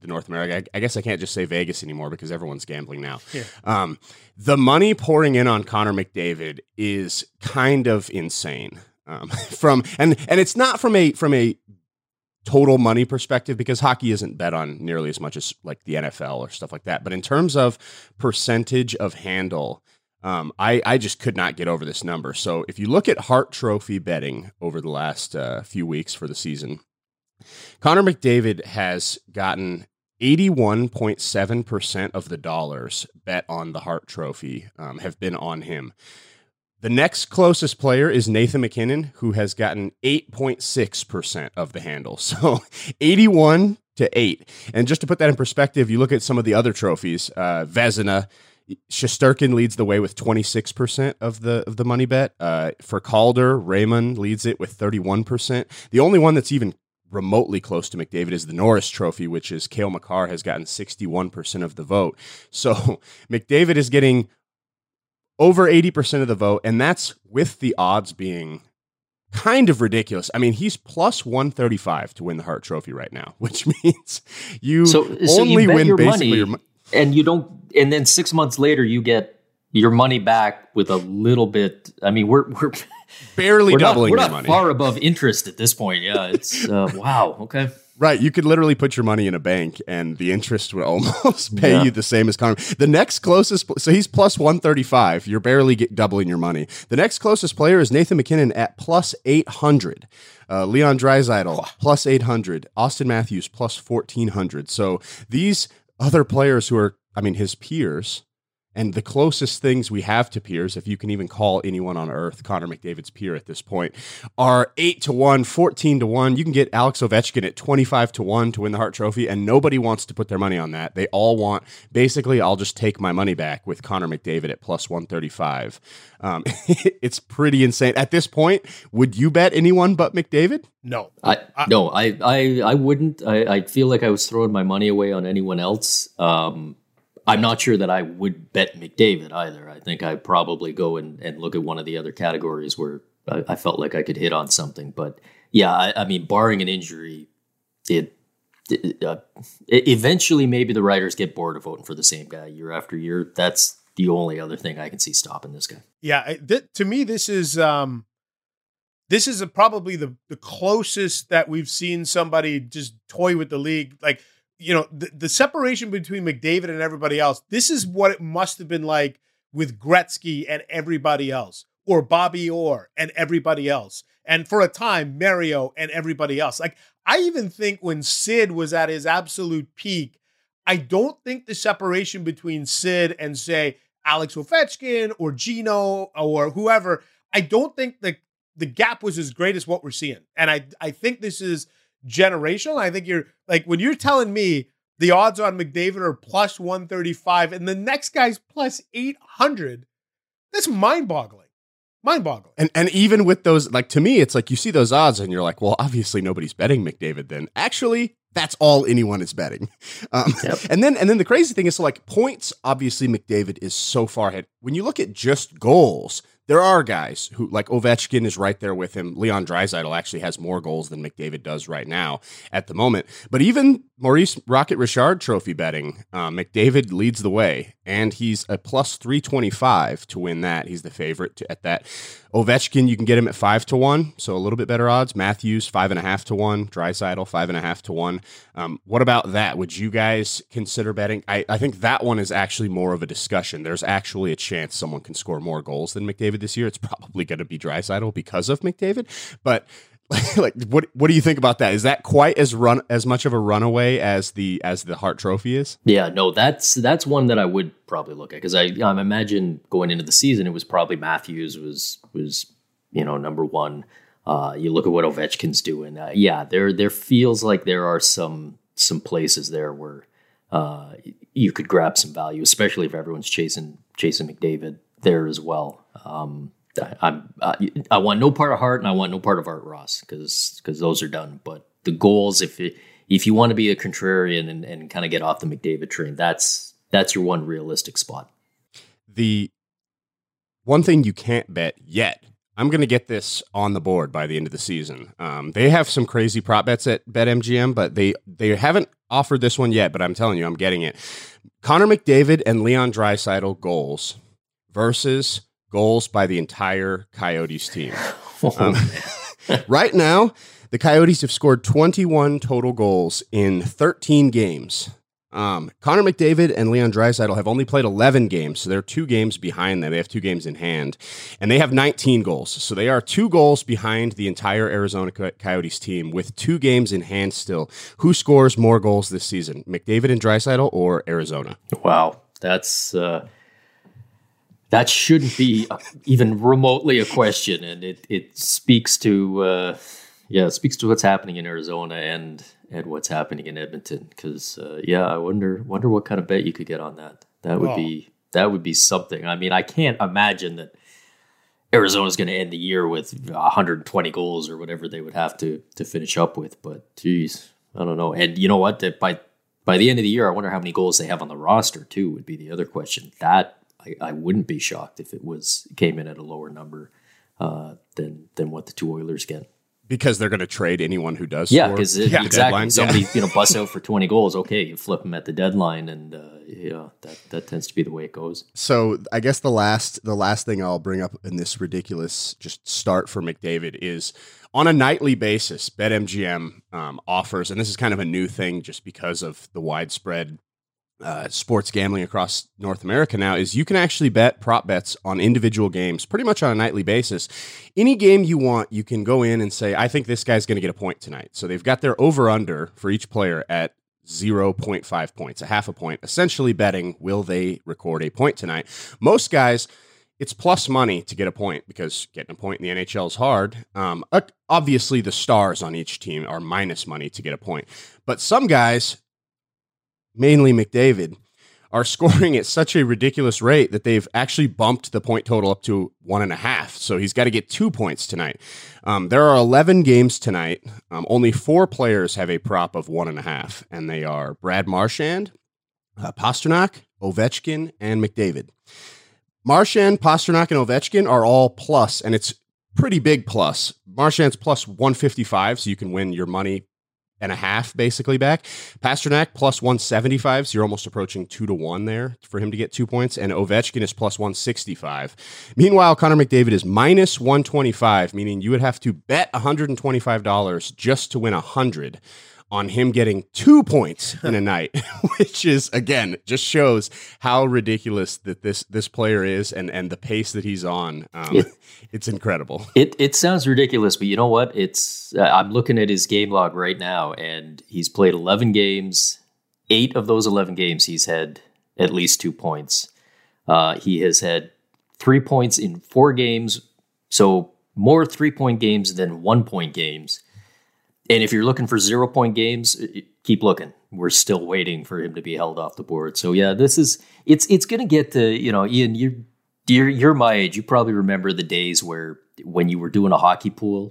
the North America. I, I guess I can't just say Vegas anymore because everyone's gambling now. Yeah. Um, the money pouring in on Connor McDavid is kind of insane. Um, from and and it's not from a from a total money perspective because hockey isn't bet on nearly as much as like the N F L or stuff like that. But in terms of percentage of handle, um, I, I just could not get over this number. So if you look at Hart Trophy betting over the last uh, few weeks for the season, Connor McDavid has gotten eighty-one point seven percent of the dollars bet on the Hart Trophy um, have been on him. The next closest player is Nathan MacKinnon, who has gotten eight point six percent of the handle. So eighty-one to eight. And just to put that in perspective, you look at some of the other trophies, uh, Vezina, Shesterkin leads the way with twenty-six percent of the of the money bet. Uh, for Calder, Raymond leads it with thirty-one percent. The only one that's even remotely close to McDavid is the Norris Trophy, which is Cale Makar has gotten sixty-one percent of the vote. So McDavid is getting over eighty percent of the vote, and that's with the odds being kind of ridiculous. I mean, he's plus one thirty-five to win the Hart Trophy right now, which means you so, so only you bet win your basically money, your money. And you don't, and then six months later, you get your money back with a little bit. I mean, we're we're barely we're doubling not, we're your not money. Far above interest at this point. Yeah, it's uh, wow. Okay. Right, you could literally put your money in a bank, and the interest would almost pay Yeah. you the same as Connor. The next closest, so he's plus one thirty-five. You're barely get doubling your money. The next closest player is Nathan MacKinnon at plus eight hundred. Uh, Leon Draisaitl plus eight hundred. Austin Matthews plus fourteen hundred. So these other players who are, I mean, his peers. And the closest things we have to peers, if you can even call anyone on earth Connor McDavid's peer at this point, are eight to one, fourteen to one. You can get Alex Ovechkin at twenty-five to one to win the Hart Trophy, and nobody wants to put their money on that. They all want, basically, I'll just take my money back with Connor McDavid at plus one thirty-five. Um, it's pretty insane. At this point, would you bet anyone but McDavid? No. I, I no, I, I, I wouldn't. I, I feel like I was throwing my money away on anyone else. Um, I'm not sure that I would bet McDavid either. I think I'd probably go and, and look at one of the other categories where I, I felt like I could hit on something. But yeah, I, I mean, barring an injury, it, it uh, eventually maybe the writers get bored of voting for the same guy year after year. That's the only other thing I can see stopping this guy. Yeah, th- to me, this is um, this is a, probably the the closest that we've seen somebody just toy with the league. Like, you know, the, the separation between McDavid and everybody else, this is what it must have been like with Gretzky and everybody else, or Bobby Orr and everybody else. And for a time, Mario and everybody else. Like, I even think when Sid was at his absolute peak, I don't think the separation between Sid and, say, Alex Ovechkin or Gino or whoever, I don't think the, the gap was as great as what we're seeing. And I, I think this is generational. I think you're like, when you're telling me the odds on McDavid are plus one thirty-five and the next guy's plus eight hundred, that's mind boggling. Mind boggling. And and even with those, like, to me, it's like you see those odds and you're like, well, obviously nobody's betting McDavid then. Actually, that's all anyone is betting. Um, Yep. And then and then the crazy thing is, so like points, obviously McDavid is so far ahead. When you look at just goals, there are guys who, like Ovechkin is right there with him. Leon Draisaitl actually has more goals than McDavid does right now at the moment. But even Maurice Rocket Richard trophy betting, uh, McDavid leads the way, and he's a plus three twenty-five to win that. He's the favorite to, at that. Ovechkin, you can get him at five to one, so a little bit better odds. Matthews, five and a half to one. Draisaitl, five and a half to one. Um, what about that? Would you guys consider betting? I, I think that one is actually more of a discussion. There's actually a chance someone can score more goals than McDavid this year. It's probably going to be Draisaitl because of McDavid. But like, what what do you think about that? Is that quite as run as much of a runaway as the as the Hart Trophy is? Yeah, no, that's that's one that I would probably look at because I I imagine going into the season it was probably Matthews was was you know number one. Uh, you look at what Ovechkin's doing. Uh, yeah, there there feels like there are some some places there where uh, you could grab some value, especially if everyone's chasing chasing McDavid there as well. Um, I, I'm I, I want no part of Hart and I want no part of Art Ross because because those are done. But the goals, if it, if you want to be a contrarian and, and kind of get off the McDavid train, that's that's your one realistic spot. The one thing you can't bet yet I'm going to get this on the board by the end of the season. Um, they have some crazy prop bets at BetMGM, but they they haven't offered this one yet, but I'm telling you, I'm getting it. Connor McDavid and Leon Draisaitl goals versus goals by the entire Coyotes team. Um, right now, the Coyotes have scored twenty-one total goals in thirteen games. Um, Connor McDavid and Leon Draisaitl have only played eleven games, so they're two games behind them. They have two games in hand, and they have nineteen goals. So they are two goals behind the entire Arizona Coyotes team with two games in hand still. Who scores more goals this season, McDavid and Draisaitl or Arizona? Wow, that's uh, that shouldn't be even remotely a question, and it it speaks to uh, yeah, it speaks to what's happening in Arizona and. and what's happening in Edmonton, because uh, yeah, I wonder wonder what kind of bet you could get on that. That would oh. be that would be something. I mean, I can't imagine that Arizona's going to end the year with one hundred twenty goals or whatever they would have to to finish up with. But geez, I don't know. And you know what? That by by the end of the year, I wonder how many goals they have on the roster too. Would be the other question. That I, I wouldn't be shocked if it was came in at a lower number uh, than than what the two Oilers get. Because they're going to trade anyone who does. Yeah, because yeah, exactly. Deadline. Somebody yeah. you know busts out for twenty goals. Okay, you flip them at the deadline, and uh, yeah, that that tends to be the way it goes. So I guess the last the last thing I'll bring up in this ridiculous just start for McDavid is on a nightly basis. BetMGM um, offers, and this is kind of a new thing just because of the widespread uh, sports gambling across North America now, is you can actually bet prop bets on individual games pretty much on a nightly basis. Any game you want, you can go in and say, I think this guy's going to get a point tonight. So they've got their over-under for each player at zero point five points, a half a point, essentially betting, will they record a point tonight? Most guys, it's plus money to get a point because getting a point in the N H L is hard. Um, obviously, the stars on each team are minus money to get a point. But some guys, mainly McDavid, are scoring at such a ridiculous rate that they've actually bumped the point total up to one and a half. So he's got to get two points tonight. Um, there are eleven games tonight. Um, only four players have a prop of one and a half, and they are Brad Marchand, uh, Pastrnak, Ovechkin, and McDavid. Marchand, Pastrnak, and Ovechkin are all plus, and it's pretty big plus. Marchand's plus one fifty-five, so you can win your money and a half basically back. Pastrnak plus one seventy-five, so you're almost approaching two to one there for him to get two points. And Ovechkin is plus one sixty-five. Meanwhile, Connor McDavid is minus one twenty-five, meaning you would have to bet one hundred twenty-five dollars just to win one hundred on him getting two points in a night, which is, again, just shows how ridiculous that this this player is and, and the pace that he's on. Um, it, it's incredible. It it sounds ridiculous, but you know what? It's uh, I'm looking at his game log right now, and he's played eleven games. Eight of those eleven games, he's had at least two points. Uh, he has had three points in four games, so more three-point games than one-point games. And if you're looking for zero-point games, keep looking. We're still waiting for him to be held off the board. So yeah, this is it's it's going to get to, you know, Ian, you're, you're you're my age. You probably remember the days where when you were doing a hockey pool,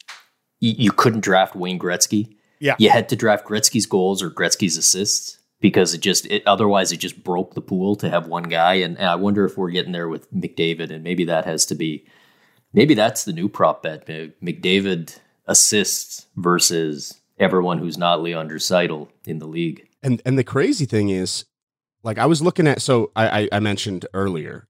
you, you couldn't draft Wayne Gretzky. Yeah, you had to draft Gretzky's goals or Gretzky's assists because it just it, otherwise it just broke the pool to have one guy. And, and I wonder if we're getting there with McDavid, and maybe that has to be maybe that's the new prop bet. McDavid assists versus everyone who's not Leon Draisaitl in the league. And and the crazy thing is, like I was looking at, so I, I, I mentioned earlier,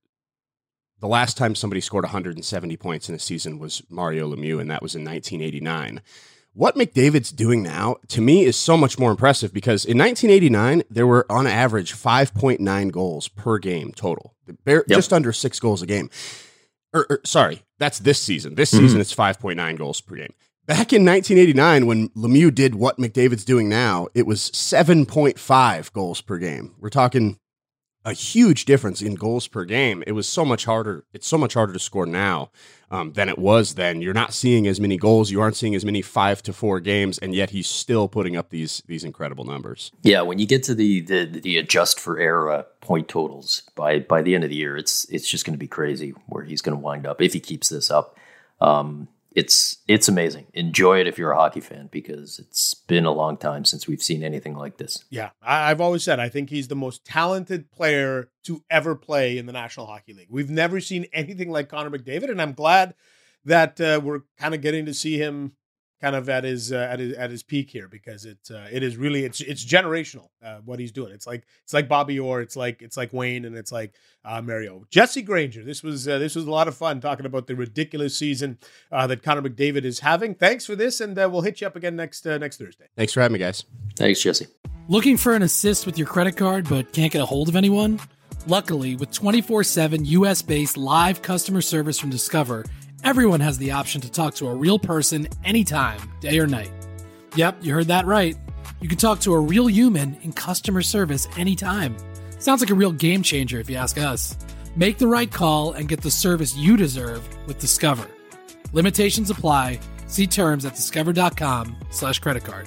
the last time somebody scored one hundred seventy points in a season was Mario Lemieux, and that was in nineteen eighty-nine. What McDavid's doing now, to me, is so much more impressive because in nineteen eighty-nine, there were on average five point nine goals per game total, yep. Just under six goals a game. Or, or, sorry, that's this season. This mm-hmm. season, it's five point nine goals per game. Back in nineteen eighty-nine, when Lemieux did what McDavid's doing now, it was seven point five goals per game. We're talking a huge difference in goals per game. It was so much harder. It's so much harder to score now um, than it was then. You're not seeing as many goals. You aren't seeing as many five to four games, and yet he's still putting up these these incredible numbers. Yeah, when you get to the the, the adjust for error point totals by by the end of the year, it's it's just going to be crazy where he's going to wind up if he keeps this up. Um, It's it's amazing. Enjoy it if you're a hockey fan because it's been a long time since we've seen anything like this. Yeah, I, I've always said I think he's the most talented player to ever play in the National Hockey League. We've never seen anything like Connor McDavid, and I'm glad that uh, we're kind of getting to see him kind of at his uh, at his at his peak here, because it uh, it is really it's it's generational uh, what he's doing. It's like it's like Bobby Orr, it's like it's like Wayne, and it's like uh, Mario. Jesse Granger, this was uh, this was a lot of fun talking about the ridiculous season uh, that Connor McDavid is having. Thanks for this, and uh, we'll hit you up again next uh, next Thursday. Thanks for having me, guys. Thanks, Jesse. Looking for an assist with your credit card but can't get a hold of anyone? Luckily, with twenty-four seven U S-based live customer service from Discover, everyone has the option to talk to a real person anytime, day or night. Yep, you heard that right. You can talk to a real human in customer service anytime. Sounds like a real game changer if you ask us. Make the right call and get the service you deserve with Discover. Limitations apply. See terms at discover.com slash credit card.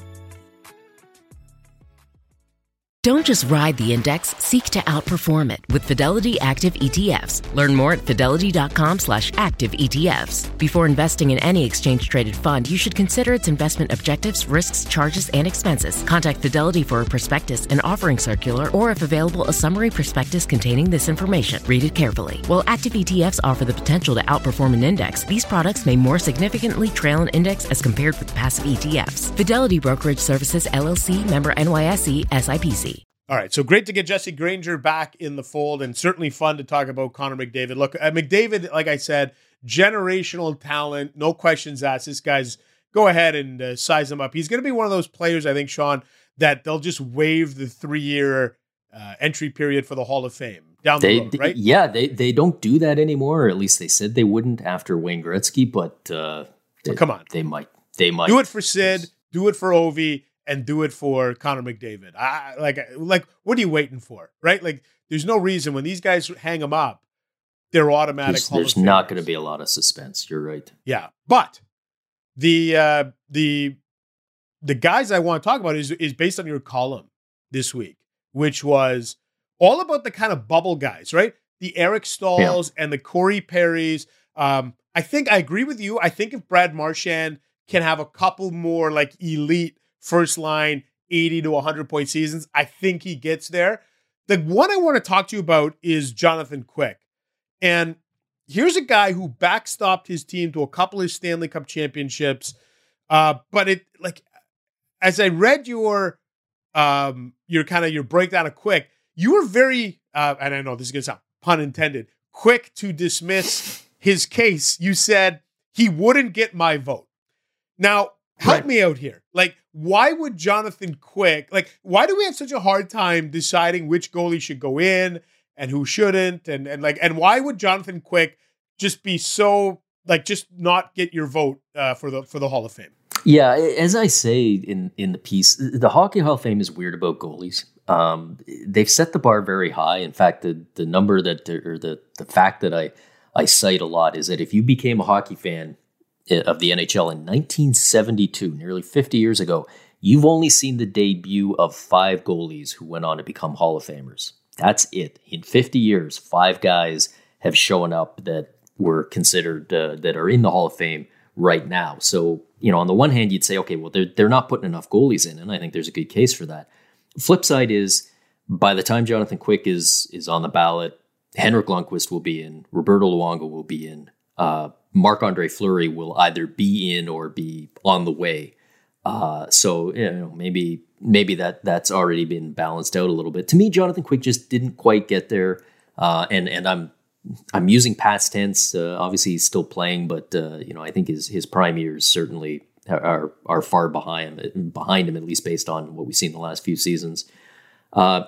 Don't just ride the index, seek to outperform it with Fidelity Active E T Fs. Learn more at fidelity.com slash active ETFs. Before investing in any exchange-traded fund, you should consider its investment objectives, risks, charges, and expenses. Contact Fidelity for a prospectus, an offering circular, or if available, a summary prospectus containing this information. Read it carefully. While active E T Fs offer the potential to outperform an index, these products may more significantly trail an index as compared with passive E T Fs. Fidelity Brokerage Services, L L C, member N Y S E, S I P C. All right, so great to get Jesse Granger back in the fold, and certainly fun to talk about Connor McDavid. Look, uh, McDavid, like I said, generational talent, no questions asked. This guy's, go ahead and uh, size him up. He's going to be one of those players, I think, Sean, that they'll just waive the three-year uh, entry period for the Hall of Fame down the they, road, right? Yeah, they, they don't do that anymore, or at least they said they wouldn't after Wayne Gretzky, but uh, they, oh, come on. They might. They might. Do it for Sid, do it for Ovi, and do it for Connor McDavid. I, like, like, what are you waiting for, right? Like, there's no reason when these guys hang them up, they're automatic. There's, there's not going to be a lot of suspense. You're right. Yeah, but the uh, the the guys I want to talk about is is based on your column this week, which was all about the kind of bubble guys, right? The Eric Stahls yeah. and the Corey Perrys. Um, I think I agree with you. I think if Brad Marchand can have a couple more like elite first line, eighty to one hundred point seasons, I think he gets there. The one I want to talk to you about is Jonathan Quick. And here's a guy who backstopped his team to a couple of Stanley Cup championships. Uh, but it, like, as I read your, um, your kind of your breakdown of Quick, you were very, uh, and I know this is going to sound pun intended, quick to dismiss his case. You said he wouldn't get my vote. Now, help right. me out here. Like, why would Jonathan Quick, like, why do we have such a hard time deciding which goalie should go in and who shouldn't? And, and like, and why would Jonathan Quick just be so, like, just not get your vote uh, for the, for the Hall of Fame? Yeah. As I say in, in the piece, the Hockey Hall of Fame is weird about goalies. Um, they've set the bar very high. In fact, the, the number that, or the, the fact that I, I cite a lot is that if you became a hockey fan of the N H L in nineteen seventy-two, nearly fifty years ago, you've only seen the debut of five goalies who went on to become Hall of Famers. That's it. In fifty years, five guys have shown up that were considered, uh, that are in the Hall of Fame right now. So, you know, on the one hand, you'd say, okay, well, they're, they're not putting enough goalies in, and I think there's a good case for that. Flip side is, by the time Jonathan Quick is is on the ballot, Henrik Lundqvist will be in, Roberto Luongo will be in, uh, Marc-Andre Fleury will either be in or be on the way. Uh, so, you know, maybe maybe that that's already been balanced out a little bit. To me, Jonathan Quick just didn't quite get there. Uh, and and I'm I'm using past tense. Uh, obviously, he's still playing, but uh, you know, I think his his prime years certainly are are far behind him, behind him, at least based on what we've seen the last few seasons. Uh,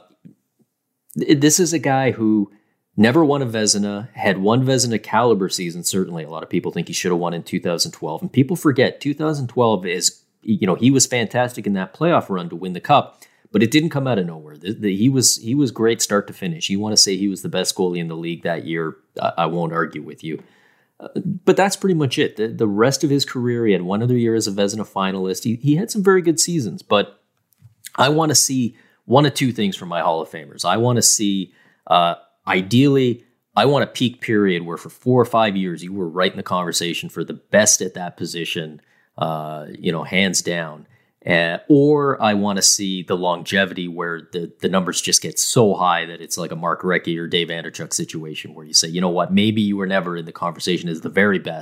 this is a guy who never won a Vezina, had one Vezina caliber season. Certainly, a lot of people think he should have won in two thousand twelve. And people forget two thousand twelve is, you know, he was fantastic in that playoff run to win the cup, but it didn't come out of nowhere. The, the, he was he was great start to finish. You want to say he was the best goalie in the league that year, I, I won't argue with you. Uh, but that's pretty much it. The, the rest of his career, he had one other year as a Vezina finalist. He, he had some very good seasons, but I want to see one of two things from my Hall of Famers. I want to see... Uh, Ideally, I want a peak period where for four or five years you were right in the conversation for the best at that position, uh, you know, hands down. Uh, or I want to see the longevity where the, the numbers just get so high that it's like a Mark Recchi or Dave Andrechuk situation where you say, you know what, maybe you were never in the conversation as the very best,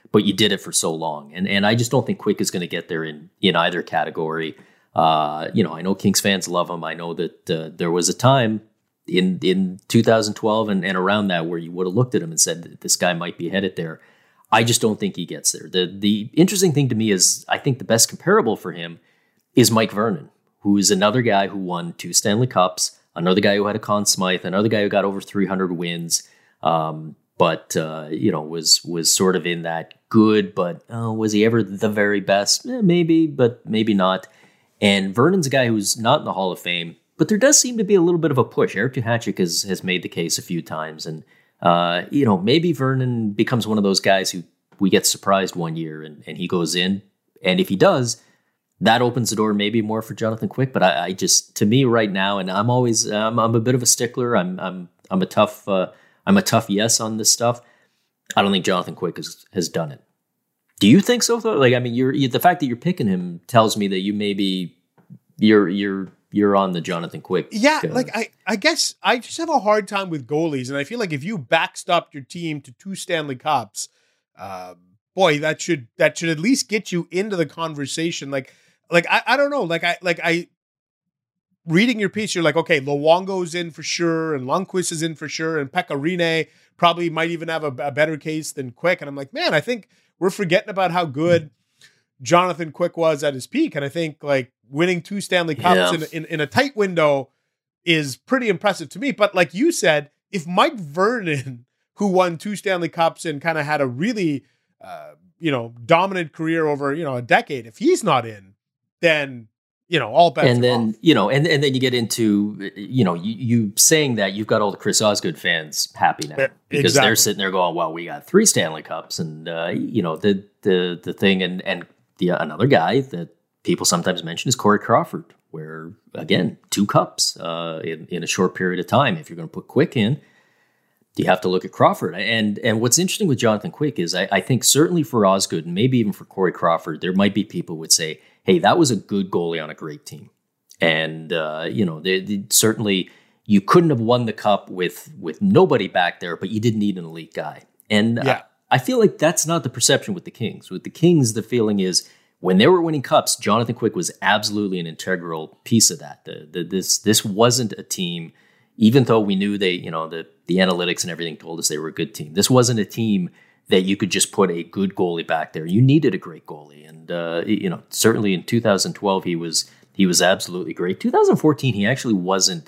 but you did it for so long. And and I just don't think Quick is going to get there in, in either category. Uh, you know, I know Kings fans love him. I know that uh, there was a time in in two thousand twelve and, and around that where you would have looked at him and said that this guy might be headed there. I just don't think he gets there. The the interesting thing to me is I think the best comparable for him is Mike Vernon, who is another guy who won two Stanley Cups, another guy who had a Conn Smythe, another guy who got over three hundred wins, um, but uh, you know was was sort of in that good, but uh, was he ever the very best? Eh, maybe, but maybe not. And Vernon's a guy who's not in the Hall of Fame, but there does seem to be a little bit of a push. Eric Duhatschek has has made the case a few times, and uh, you know maybe Vernon becomes one of those guys who we get surprised one year and, and he goes in, and if he does, that opens the door maybe more for Jonathan Quick. But I, I just, to me right now, and I'm always, um, I'm a bit of a stickler. I'm, I'm, I'm a tough, uh, I'm a tough yes on this stuff. I don't think Jonathan Quick has, has done it. Do you think so though? Like, I mean, you're, you, the fact that you're picking him tells me that you maybe you're, you're, you're on the Jonathan Quick. Yeah. Uh, like I, I guess I just have a hard time with goalies. And I feel like if you backstopped your team to two Stanley Cups, uh, boy, that should, that should at least get you into the conversation. Like, Like, I, I don't know. Like, I, like I, reading your piece, you're like, okay, Luongo's in for sure, and Lundqvist is in for sure, and Pekka Rinne probably might even have a, a better case than Quick. And I'm like, man, I think we're forgetting about how good Jonathan Quick was at his peak. And I think, like, winning two Stanley Cups Yeah. in, in, in a tight window is pretty impressive to me. But like you said, if Mike Vernon, who won two Stanley Cups and kind of had a really, uh, you know, dominant career over, you know, a decade, if he's not in, then, you know, all bets and are then off. you know, and and then you get into you know, you, you saying that you've got all the Chris Osgood fans happy now Yeah, because exactly. they're sitting there going, "Well, we got three Stanley Cups," and uh, you know, the the the thing, and and the another guy that people sometimes mention is Corey Crawford, where again, two cups uh, in in a short period of time. If you're going to put Quick in, you have to look at Crawford. And and what's interesting with Jonathan Quick is I, I think certainly for Osgood and maybe even for Corey Crawford, there might be people who would say, hey, that was a good goalie on a great team. And, uh, you know, they, they, certainly you couldn't have won the cup with with nobody back there, but you did need an elite guy. And Yeah. I, I feel like that's not the perception with the Kings. With the Kings, the feeling is when they were winning cups, Jonathan Quick was absolutely an integral piece of that. The, the, this this wasn't a team, even though we knew they, you know, the, the analytics and everything told us they were a good team. This wasn't a team that you could just put a good goalie back there. You needed a great goalie. And, uh, you know, certainly in two thousand twelve, he was he was absolutely great. two thousand fourteen, he actually wasn't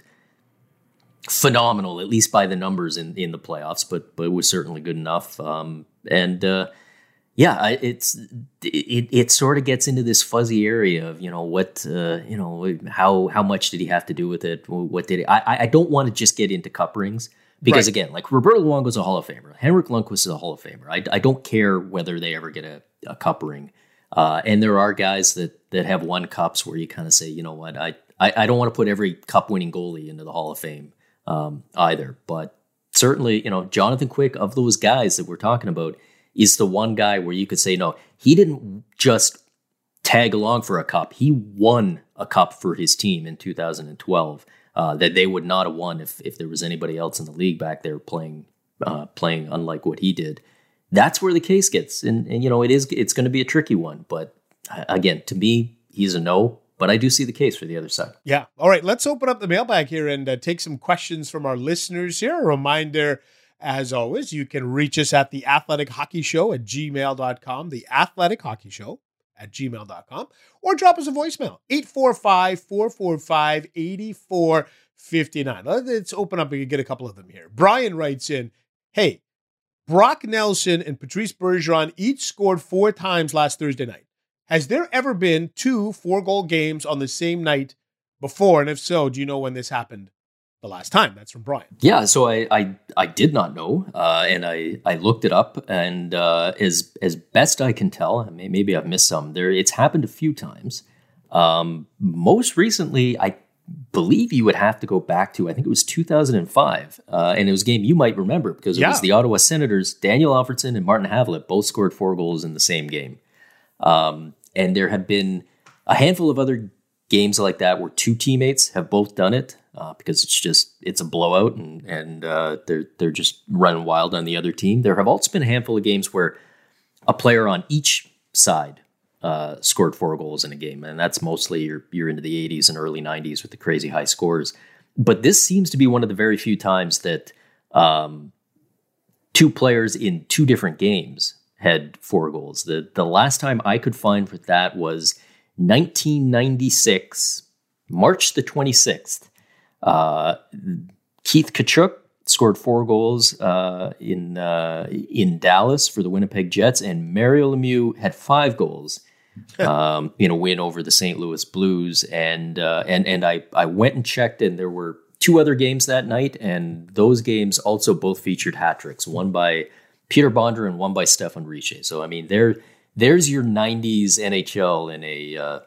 phenomenal, at least by the numbers in, in the playoffs, but but it was certainly good enough. Um, and, uh, yeah, I, it's it, it sort of gets into this fuzzy area of, you know, what, uh, you know, how how much did he have to do with it? What did he, I, I don't want to just get into cup rings. Because, Right. again, like Roberto Luongo is a Hall of Famer. Henrik Lundqvist is a Hall of Famer. I, I don't care whether they ever get a, a cup ring. Uh, and there are guys that that have won cups where you kind of say, you know what, I, I, I don't want to put every cup-winning goalie into the Hall of Fame um, either. But certainly, you know, Jonathan Quick, of those guys that we're talking about, is the one guy where you could say, no, he didn't just tag along for a cup. He won a cup for his team in two thousand twelve. Uh, that they would not have won if if there was anybody else in the league back there playing uh, playing unlike what he did. That's where the case gets, and, and you know it is it's going to be a tricky one. But uh, again, to me, he's a no. But I do see the case for the other side. Yeah. All right. Let's open up the mailbag here and uh, take some questions from our listeners here. A reminder, as always, you can reach us at the Athletic Hockey Show at gmail dot com, the Athletic Hockey Show at gmail dot com, or drop us a voicemail, eight four five, four four five, eight four five nine. Let's open up and get a couple of them here. Brian writes in, hey, Brock Nelson and Patrice Bergeron each scored four times last Thursday night. Has there ever been two four-goal games on the same night before? And if so, do you know when this happened the last time? That's from Brian. Yeah, so I I, I did not know, uh, and I, I looked it up, and uh, as as best I can tell, maybe I've missed some. There, it's happened a few times. Um, most recently, I believe you would have to go back to, I think it was two thousand five, uh, and it was a game you might remember because it Yeah. was the Ottawa Senators. Daniel Alfredsson and Martin Havlat both scored four goals in the same game. Um, and there have been a handful of other games like that where two teammates have both done it uh, because it's just it's a blowout and and uh, they're they're just running wild on the other team. There have also been a handful of games where a player on each side uh, scored four goals in a game. And that's mostly you're, you're into the eighties and early nineties with the crazy high scores. But this seems to be one of the very few times that um, two players in two different games had four goals. The the last time I could find for that was nineteen ninety-six, March the twenty-sixth. Uh, Keith Tkachuk scored four goals uh, in uh, in Dallas for the Winnipeg Jets, and Mario Lemieux had five goals um, in a win over the Saint Louis Blues. And uh, and and I I went and checked, and there were two other games that night, and those games also both featured hat tricks, one by Peter Bondra and one by Stefan Richer. So I mean, there there's your nineties N H L in a uh,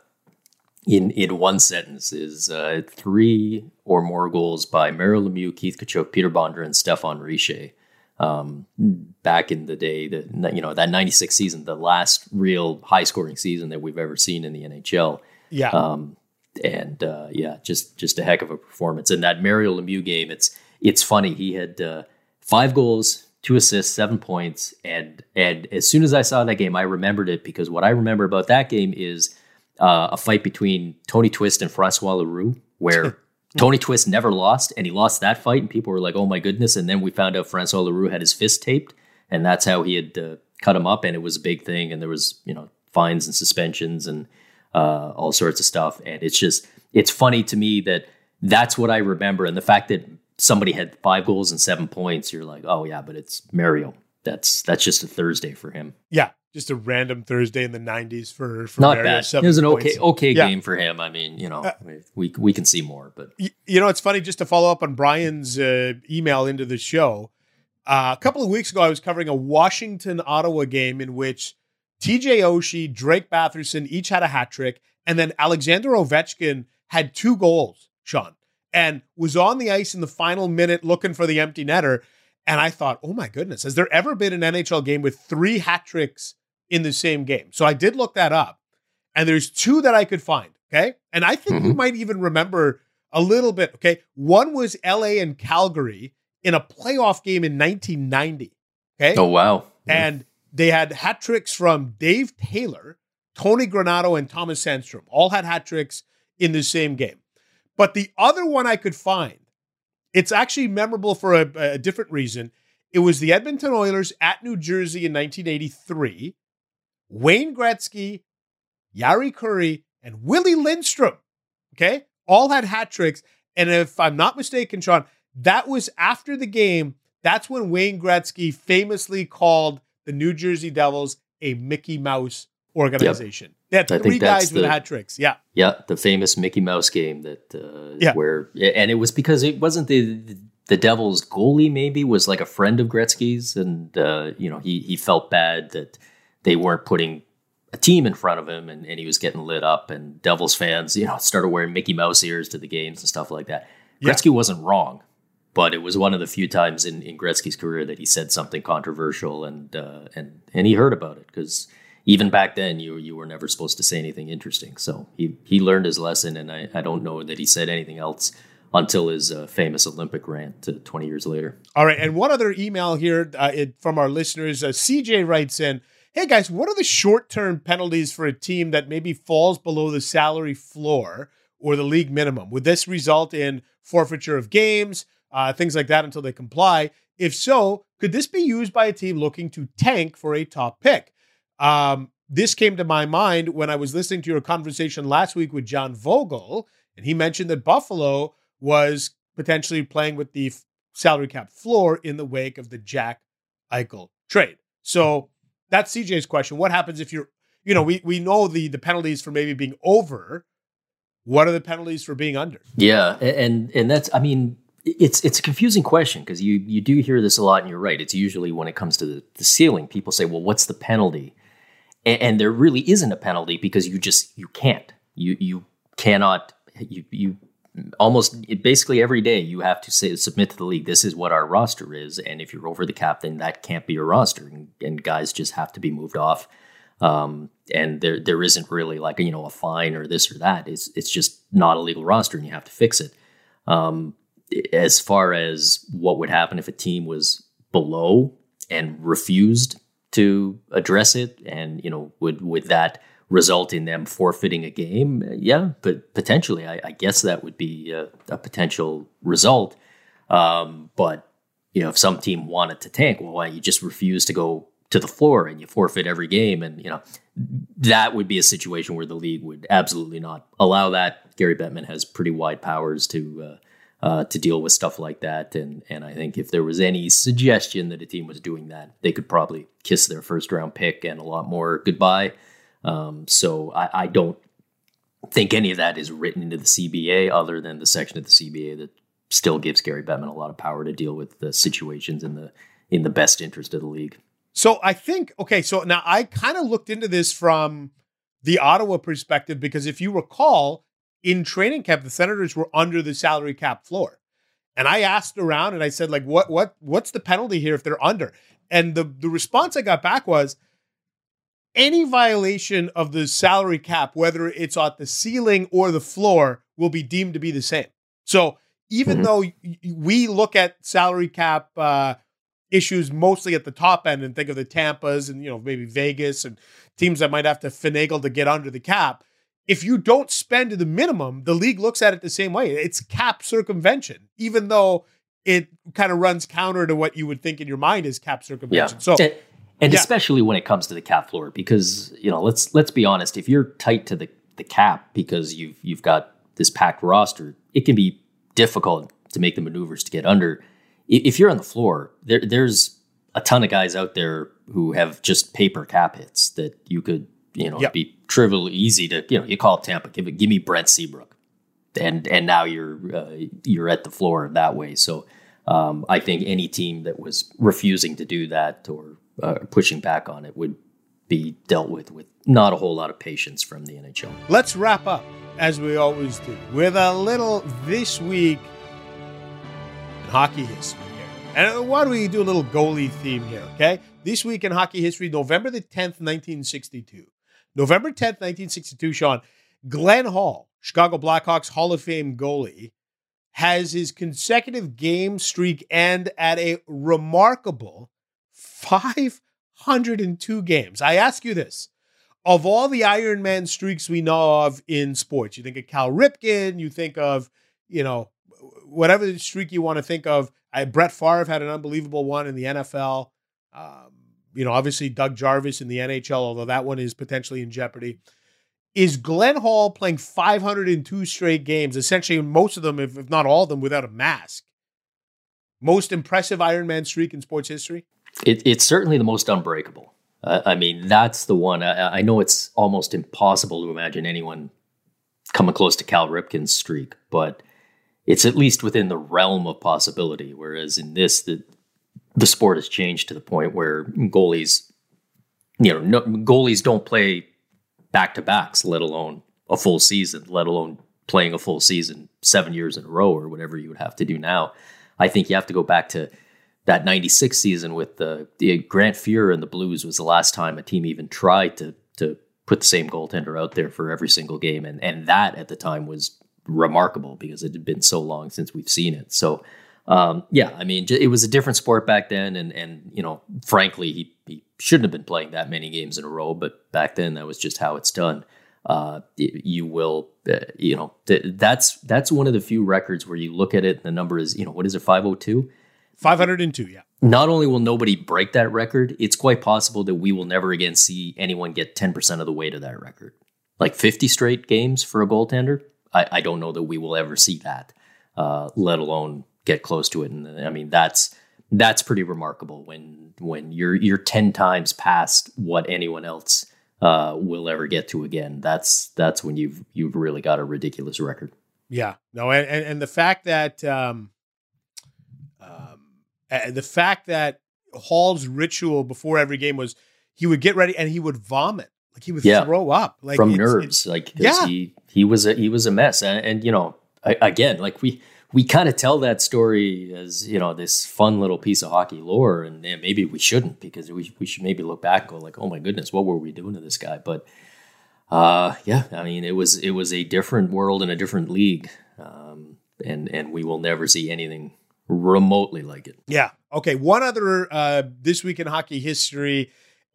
in in one sentence: is uh, three or more goals by Mario Lemieux, Keith Tkachuk, Peter Bondra, and Stefan Richer. Um, back in the day, that you know that ninety-six season, the last real high scoring season that we've ever seen in the N H L. Yeah. Um, and uh, yeah, just just a heck of a performance. In that Mario Lemieux game, it's it's funny. He had uh, five goals, two assists, seven points, and and as soon as I saw that game, I remembered it, because what I remember about that game is uh, a fight between Tony Twist and Francois Leroux, where Tony Twist never lost, and he lost that fight, and people were like, "Oh my goodness!" And then we found out Francois Leroux had his fist taped, and that's how he had uh, cut him up, and it was a big thing, and there was you know fines and suspensions and uh, all sorts of stuff, and it's just it's funny to me that that's what I remember, and the fact that somebody had five goals and seven points, you're like, oh yeah, but it's Mario. That's that's just a Thursday for him. Yeah, just a random Thursday in the nineties for, for not Mario. bad. It was an okay points. okay yeah. game for him. I mean, you know, uh, we we can see more, but you, you know, it's funny, just to follow up on Brian's uh, email into the show. Uh, a couple of weeks ago, I was covering a Washington Ottawa game in which T J Oshie, Drake Batherson each had a hat trick, and then Alexander Ovechkin had two goals, Sean, and was on the ice in the final minute looking for the empty netter. And I thought, oh my goodness, has there ever been an N H L game with three hat tricks in the same game? So I did look that up, and there's two that I could find, okay? And I think mm-hmm. you might even remember a little bit, okay? One was L A and Calgary in a playoff game in nineteen ninety, okay? Oh, wow. Yeah. And they had hat tricks from Dave Taylor, Tony Granato, and Thomas Sandstrom. All had hat tricks in the same game. But the other one I could find, it's actually memorable for a, a different reason. It was the Edmonton Oilers at New Jersey in nineteen eighty-three. Wayne Gretzky, Jari Kurri, and Willie Lindstrom, okay, all had hat tricks. And if I'm not mistaken, Sean, that was after the game. That's when Wayne Gretzky famously called the New Jersey Devils a Mickey Mouse organization. Yep. They had three guys with the, hat tricks. Yeah. Yeah. The famous Mickey Mouse game that, uh, yeah. where, and it was because it wasn't the, the Devils goalie maybe was like a friend of Gretzky's. And, uh, you know, he, he felt bad that they weren't putting a team in front of him, and, and he was getting lit up, and Devils fans, you know, started wearing Mickey Mouse ears to the games and stuff like that. Yeah. Gretzky wasn't wrong, but it was one of the few times in, in Gretzky's career that he said something controversial, and, uh, and, and he heard about it, because even back then, you you were never supposed to say anything interesting. So he he learned his lesson, and I, I don't know that he said anything else until his uh, famous Olympic rant uh, twenty years later. All right, and one other email here uh, it, from our listeners. Uh, C J writes in, hey guys, what are the short-term penalties for a team that maybe falls below the salary floor or the league minimum? Would this result in forfeiture of games, uh, things like that until they comply? If so, could this be used by a team looking to tank for a top pick? Um, this came to my mind when I was listening to your conversation last week with John Vogel, and he mentioned that Buffalo was potentially playing with the f- salary cap floor in the wake of the Jack Eichel trade. So that's C J's question. What happens if you're, you know, we, we know the, the penalties for maybe being over. What are the penalties for being under? Yeah. And, and that's, I mean, It's it's a confusing question, because you, you do hear this a lot, and you're right. It's usually when it comes to the, the ceiling, people say, well, what's the penalty? And, and there really isn't a penalty, because you just, you can't. You you cannot, you you almost, basically every day you have to say, submit to the league, this is what our roster is. And if you're over the cap, then that can't be your roster. And, and guys just have to be moved off. Um, and there there isn't really like, you know, a fine or this or that. It's, it's just not a legal roster, and you have to fix it. Um As far as what would happen if a team was below and refused to address it? And, you know, would would that result in them forfeiting a game? Yeah, but potentially, I, I guess that would be a, a potential result. Um, but, you know, if some team wanted to tank, well, why don't you just refuse to go to the floor and you forfeit every game? And, you know, that would be a situation where the league would absolutely not allow that. Gary Bettman has pretty wide powers to uh, uh, to deal with stuff like that. And and I think if there was any suggestion that a team was doing that, they could probably kiss their first round pick and a lot more goodbye. Um, so I, I don't think any of that is written into the C B A, other than the section of the C B A that still gives Gary Bettman a lot of power to deal with the situations in the in the best interest of the league. So I think, okay, so now I kind of looked into this from the Ottawa perspective, because if you recall, in training camp, the Senators were under the salary cap floor. And I asked around and I said, like, what what what's the penalty here if they're under? And the, the response I got back was, any violation of the salary cap, whether it's at the ceiling or the floor, will be deemed to be the same. So even mm-hmm. though we look at salary cap uh, issues mostly at the top end and think of the Tampas and, you know, maybe Vegas and teams that might have to finagle to get under the cap, if you don't spend to the minimum, the league looks at it the same way. It's cap circumvention, even though it kind of runs counter to what you would think in your mind is cap circumvention. Yeah. So. It- And yeah. especially when it comes to the cap floor, because, you know, let's let's be honest, if you're tight to the, the cap because you've you've got this packed roster, it can be difficult to make the maneuvers to get under. If you're on the floor, there there's a ton of guys out there who have just paper cap hits that you could, you know, yep. be trivial, easy to, you know, you call up Tampa, give it, give me Brent Seabrook, and and now you're uh, you're at the floor that way. So um, I think any team that was refusing to do that or Uh, pushing back on it would be dealt with with not a whole lot of patience from the N H L. Let's wrap up, as we always do, with a little This Week in Hockey History here. And why don't we do a little goalie theme here, okay? This Week in Hockey History, November the tenth, nineteen sixty-two. November tenth, nineteen sixty-two, Sean, Glenn Hall, Chicago Blackhawks Hall of Fame goalie, has his consecutive game streak end at a remarkable five hundred two games. I ask you this. Of all the Iron Man streaks we know of in sports, you think of Cal Ripken, you think of, you know, whatever the streak you want to think of. I, Brett Favre had an unbelievable one in the N F L. Um, you know, obviously Doug Jarvis in the N H L, although that one is potentially in jeopardy. Is Glenn Hall playing five hundred two straight games, essentially most of them, if, if not all of them, without a mask? Most impressive Iron Man streak in sports history? It, it's certainly the most unbreakable. Uh, I mean, that's the one. I, I know it's almost impossible to imagine anyone coming close to Cal Ripken's streak, but it's at least within the realm of possibility. Whereas in this, the the sport has changed to the point where goalies, you know, no, goalies don't play back to backs, let alone a full season, let alone playing a full season seven years in a row or whatever you would have to do now. I think you have to go back to that ninety-six season with the, the Grant Fuhr and the Blues was the last time a team even tried to to put the same goaltender out there for every single game. And, and that at the time was remarkable because it had been so long since we've seen it. So, um, yeah, I mean, it was a different sport back then. And, and you know, frankly, he, he shouldn't have been playing that many games in a row. But back then, that was just how it's done. Uh, you will, uh, you know, th- that's that's one of the few records where you look at it and the number is, you know, what is it, five oh two? five hundred two, yeah. Not only will nobody break that record, it's quite possible that we will never again see anyone get ten percent of the way to that record. Like fifty straight games for a goaltender, I, I don't know that we will ever see that, uh, let alone get close to it. And I mean, that's that's pretty remarkable when when you're you're ten times past what anyone else uh, will ever get to again. That's that's when you've you've really got a ridiculous record. Yeah, no, and and, and the fact that. Um, um, Uh, the fact that Hall's ritual before every game was he would get ready and he would vomit, like he would yeah. throw up, like from it's, nerves, it's, like yeah. he he was a he was a mess, and, and you know, I, again, like we we kind of tell that story as you know this fun little piece of hockey lore, and yeah, maybe we shouldn't because we we should maybe look back and go like, oh my goodness, what were we doing to this guy? But uh, yeah, I mean, it was it was a different world and a different league, um, and and we will never see anything remotely like it. Yeah. Okay. One other uh, This Week in Hockey History,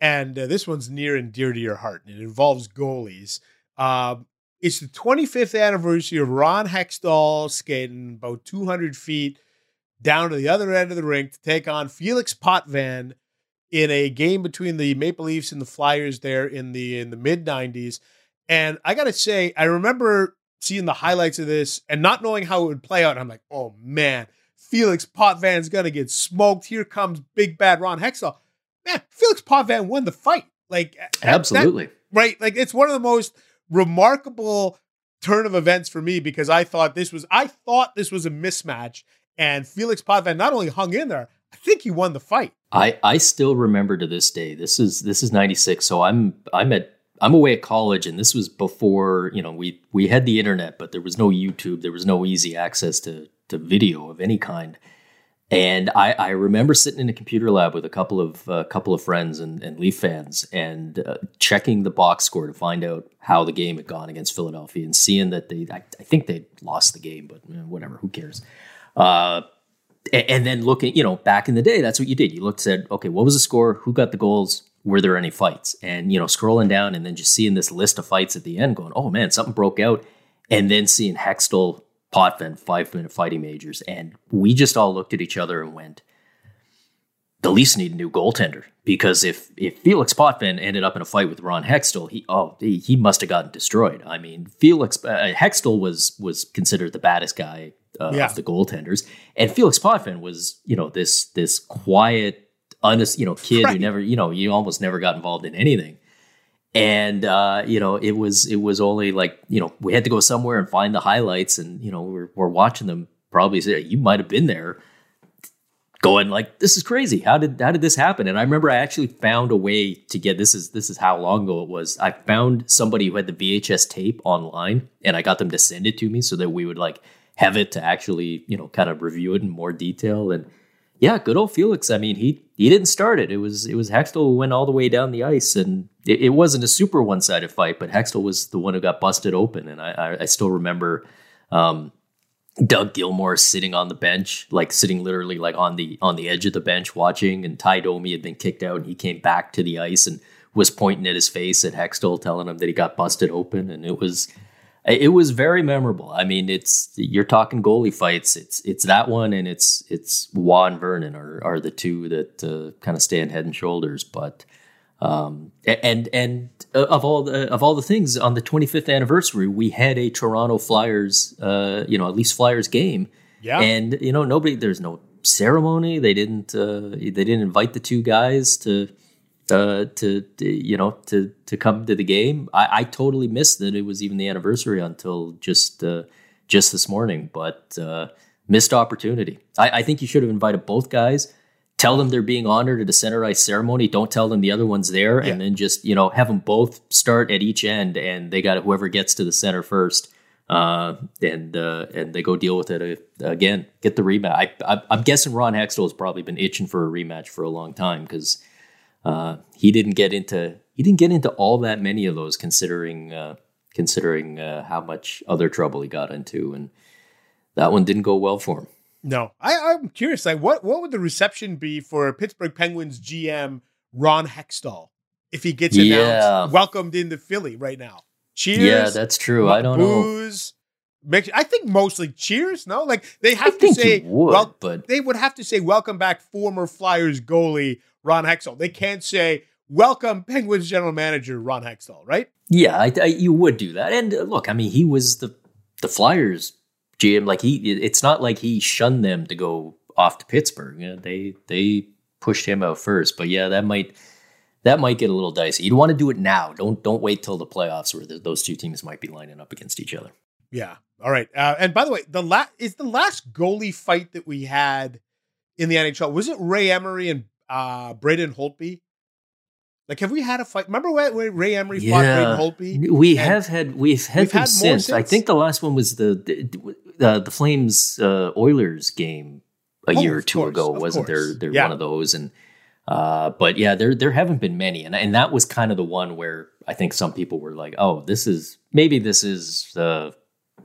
and uh, this one's near and dear to your heart, and it involves goalies. Um, it's the twenty-fifth anniversary of Ron Hextall skating about two hundred feet down to the other end of the rink to take on Felix Potvin in a game between the Maple Leafs and the Flyers there in the in the mid nineties. And I got to say, I remember seeing the highlights of this and not knowing how it would play out. And I'm like, oh man, Felix Potvin's going to get smoked. Here comes big bad Ron Hextall. Man, Felix Potvin won the fight. Like, absolutely. That, right. Like, it's one of the most remarkable turn of events for me, because I thought this was, I thought this was a mismatch, and Felix Potvin not only hung in there, I think he won the fight. I, I still remember to this day. This is this is ninety-six, so I'm I'm at I'm away at college, and this was before, you know, we we had the internet, but there was no YouTube, there was no easy access to to video of any kind. And I, I remember sitting in a computer lab with a couple of uh, couple of friends and, and Leaf fans, and uh, checking the box score to find out how the game had gone against Philadelphia, and seeing that they I, I think they lost the game, but you know, whatever, who cares? Uh, And then looking, you know, back in the day, that's what you did. You looked, said, okay, what was the score? Who got the goals? Were there any fights? And, you know, scrolling down and then just seeing this list of fights at the end going, oh man, something broke out. And then seeing Hextall, Potvin, five minute fighting majors. And we just all looked at each other and went, the Leafs need a new goaltender. Because if, if Felix Potvin ended up in a fight with Ron Hextall, he, oh, he, he must have gotten destroyed. I mean, Felix, uh, Hextall was, was considered the baddest guy Uh, yeah. of the goaltenders, and Felix Potvin was, you know, this this quiet, honest, you know, kid right. who never, you know, you almost never got involved in anything. And uh, you know, it was it was only like, you know, we had to go somewhere and find the highlights, and you know, we're we're watching them. Probably say you might have been there, going like, this is crazy. How did how did this happen? And I remember I actually found a way to get this is this is how long ago it was. I found somebody who had the V H S tape online, and I got them to send it to me so that we would like have it to actually, you know, kind of review it in more detail. And yeah, good old Felix. I mean, he he didn't start it. It was it was Hextall who went all the way down the ice, and it, it wasn't a super one-sided fight, but Hextall was the one who got busted open. And I I, I still remember um, Doug Gilmour sitting on the bench, like sitting literally like on the on the edge of the bench watching, and Ty Domi had been kicked out, and he came back to the ice and was pointing at his face at Hextall, telling him that he got busted open, and it was. It was very memorable. I mean, it's you're talking goalie fights. It's it's that one, and it's it's Waugh and Vernon are are the two that uh, kind of stand head and shoulders. But um, and and of all the of all the things on the twenty-fifth anniversary, we had a Toronto Flyers, uh, you know, at least Flyers game. Yeah, and you know, nobody. There's no ceremony. They didn't. Uh, they didn't invite the two guys to. Uh, to, to you know to to come to the game. I, I totally missed that it was even the anniversary until just uh, just this morning. But uh, missed opportunity. I, I think you should have invited both guys. Tell them they're being honored at a center ice ceremony. Don't tell them the other one's there, yeah. and then just you know have them both start at each end, and they got whoever gets to the center first, uh, and uh, and they go deal with it uh, again. Get the rematch. I, I, I'm guessing Ron Hextall has probably been itching for a rematch for a long time because. Uh, he didn't get into he didn't get into all that many of those, considering uh, considering uh, how much other trouble he got into, and that one didn't go well for him. No, I, I'm curious. Like, what what would the reception be for Pittsburgh Penguins G M Ron Hextall if he gets announced, yeah. welcomed into Philly right now? Cheers. Yeah, that's true. I don't booze, know. I think mostly cheers. No, like they have I to think say, you would, well, but they would have to say, "Welcome back, former Flyers goalie Ron Hextall." They can't say, "Welcome, Penguins general manager Ron Hextall," right? Yeah, I, I, you would do that. And uh, look, I mean, he was the the Flyers G M. Like he, it's not like he shunned them to go off to Pittsburgh. You know, they they pushed him out first. But yeah, that might that might get a little dicey. You'd want to do it now. Don't don't wait till the playoffs where the, those two teams might be lining up against each other. Yeah. All right. Uh, and by the way, the la- is the last goalie fight that we had in the N H L, was it Ray Emery and uh, Braden Holtby? Like, have we had a fight? Remember when Ray Emery yeah. fought Braden Holtby? We and have had, we've had we've them had since. since. I think the last one was the the, uh, the Flames uh, Oilers game a oh, year or two course, ago, wasn't course. there? They're yeah. one of those, and uh, but yeah, there there haven't been many, and and that was kind of the one where I think some people were like, oh, this is maybe this is uh,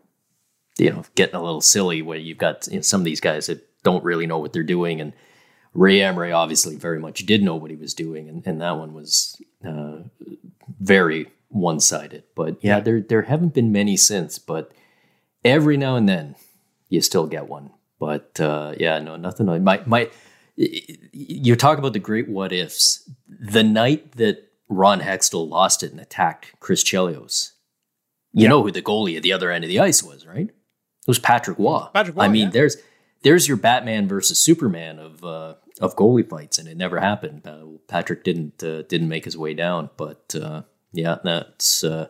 you know getting a little silly where you've got you know, some of these guys that don't really know what they're doing, and Ray Emery obviously very much did know what he was doing, and, and that one was uh, very one-sided. But yeah, there there haven't been many since, but every now and then you still get one. But uh, yeah, no, nothing. My my, you talk about the great what ifs. The night that Ron Hextall lost it and attacked Chris Chelios, you yeah. know who the goalie at the other end of the ice was, right? It was Patrick Waugh. Patrick Waugh. I mean, yeah. there's there's your Batman versus Superman of uh, of goalie fights, and it never happened. Uh, Patrick didn't uh, didn't make his way down, but uh, yeah, that's uh,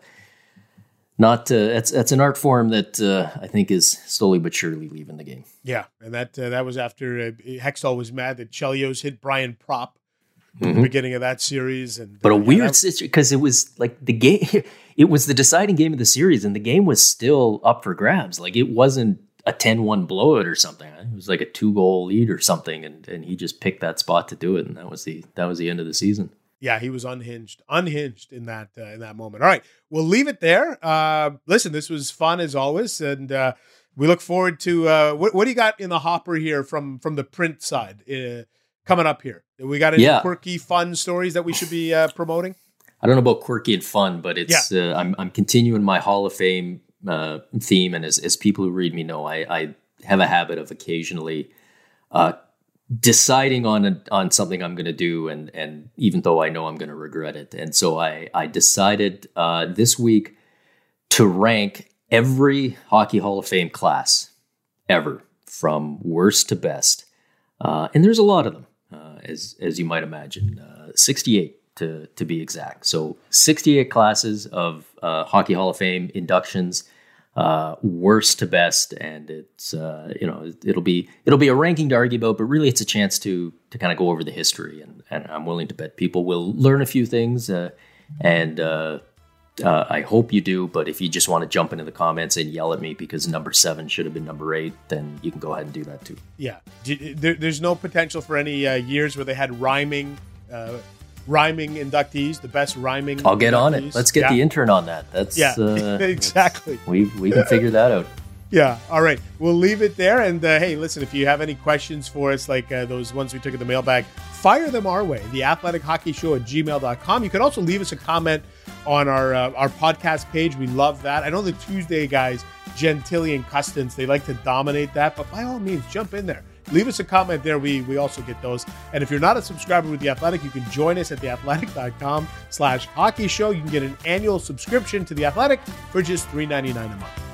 not uh, that's that's an art form that uh, I think is slowly but surely leaving the game. Yeah, and that uh, that was after uh, Hextall was mad that Chelios hit Brian Propp at Mm-hmm. the beginning of that series, and But a uh, weird that- situation because it was like the game, it was the deciding game of the series, and the game was still up for grabs. Like it wasn't a ten one blowout or something. It was like a two goal lead or something, and and he just picked that spot to do it, and that was the that was the end of the season. Yeah, he was unhinged, unhinged in that uh, in that moment. All right, we'll leave it there. Uh, listen, this was fun as always, and uh, we look forward to uh, what, what do you got in the hopper here from from the print side uh, coming up here? We got any Yeah. quirky, fun stories that we should be uh, promoting? I don't know about quirky and fun, but it's uh, I'm I'm continuing my Hall of Fame uh, theme, and as as people who read me know, I I have a habit of occasionally uh, deciding on a, on something I'm going to do, and and even though I know I'm going to regret it, and so I I decided uh, this week to rank every Hockey Hall of Fame class ever from worst to best, uh, and there's a lot of them, uh, as as you might imagine, uh, sixty-eight to to be exact. So sixty-eight classes of uh, Hockey Hall of Fame inductions. Uh, worst to best, and it's uh, you know it'll be it'll be a ranking to argue about, but really it's a chance to to kind of go over the history, and, and I'm willing to bet people will learn a few things, uh, and uh, uh, I hope you do. But if you just want to jump into the comments and yell at me because number seven should have been number eight, then you can go ahead and do that too. Yeah, D- there, there's no potential for any uh, years where they had rhyming. Uh, Rhyming inductees, the best rhyming. I'll get on it. inductees. Let's get yeah. the intern on that. That's Yeah, uh, exactly. We we can figure that out. Yeah. All right. We'll leave it there. And uh, hey, listen, if you have any questions for us, like uh, those ones we took in the mailbag, fire them our way. The Athletic Hockey Show at gmail dot com. You can also leave us a comment on our uh, our podcast page. We love that. I know the Tuesday guys, Gentili and Custance, they like to dominate that, but by all means, jump in there. Leave us a comment there. We we also get those. And if you're not a subscriber with The Athletic, you can join us at theathletic.com slash hockey show. You can get an annual subscription to The Athletic for just three dollars and ninety-nine cents a month.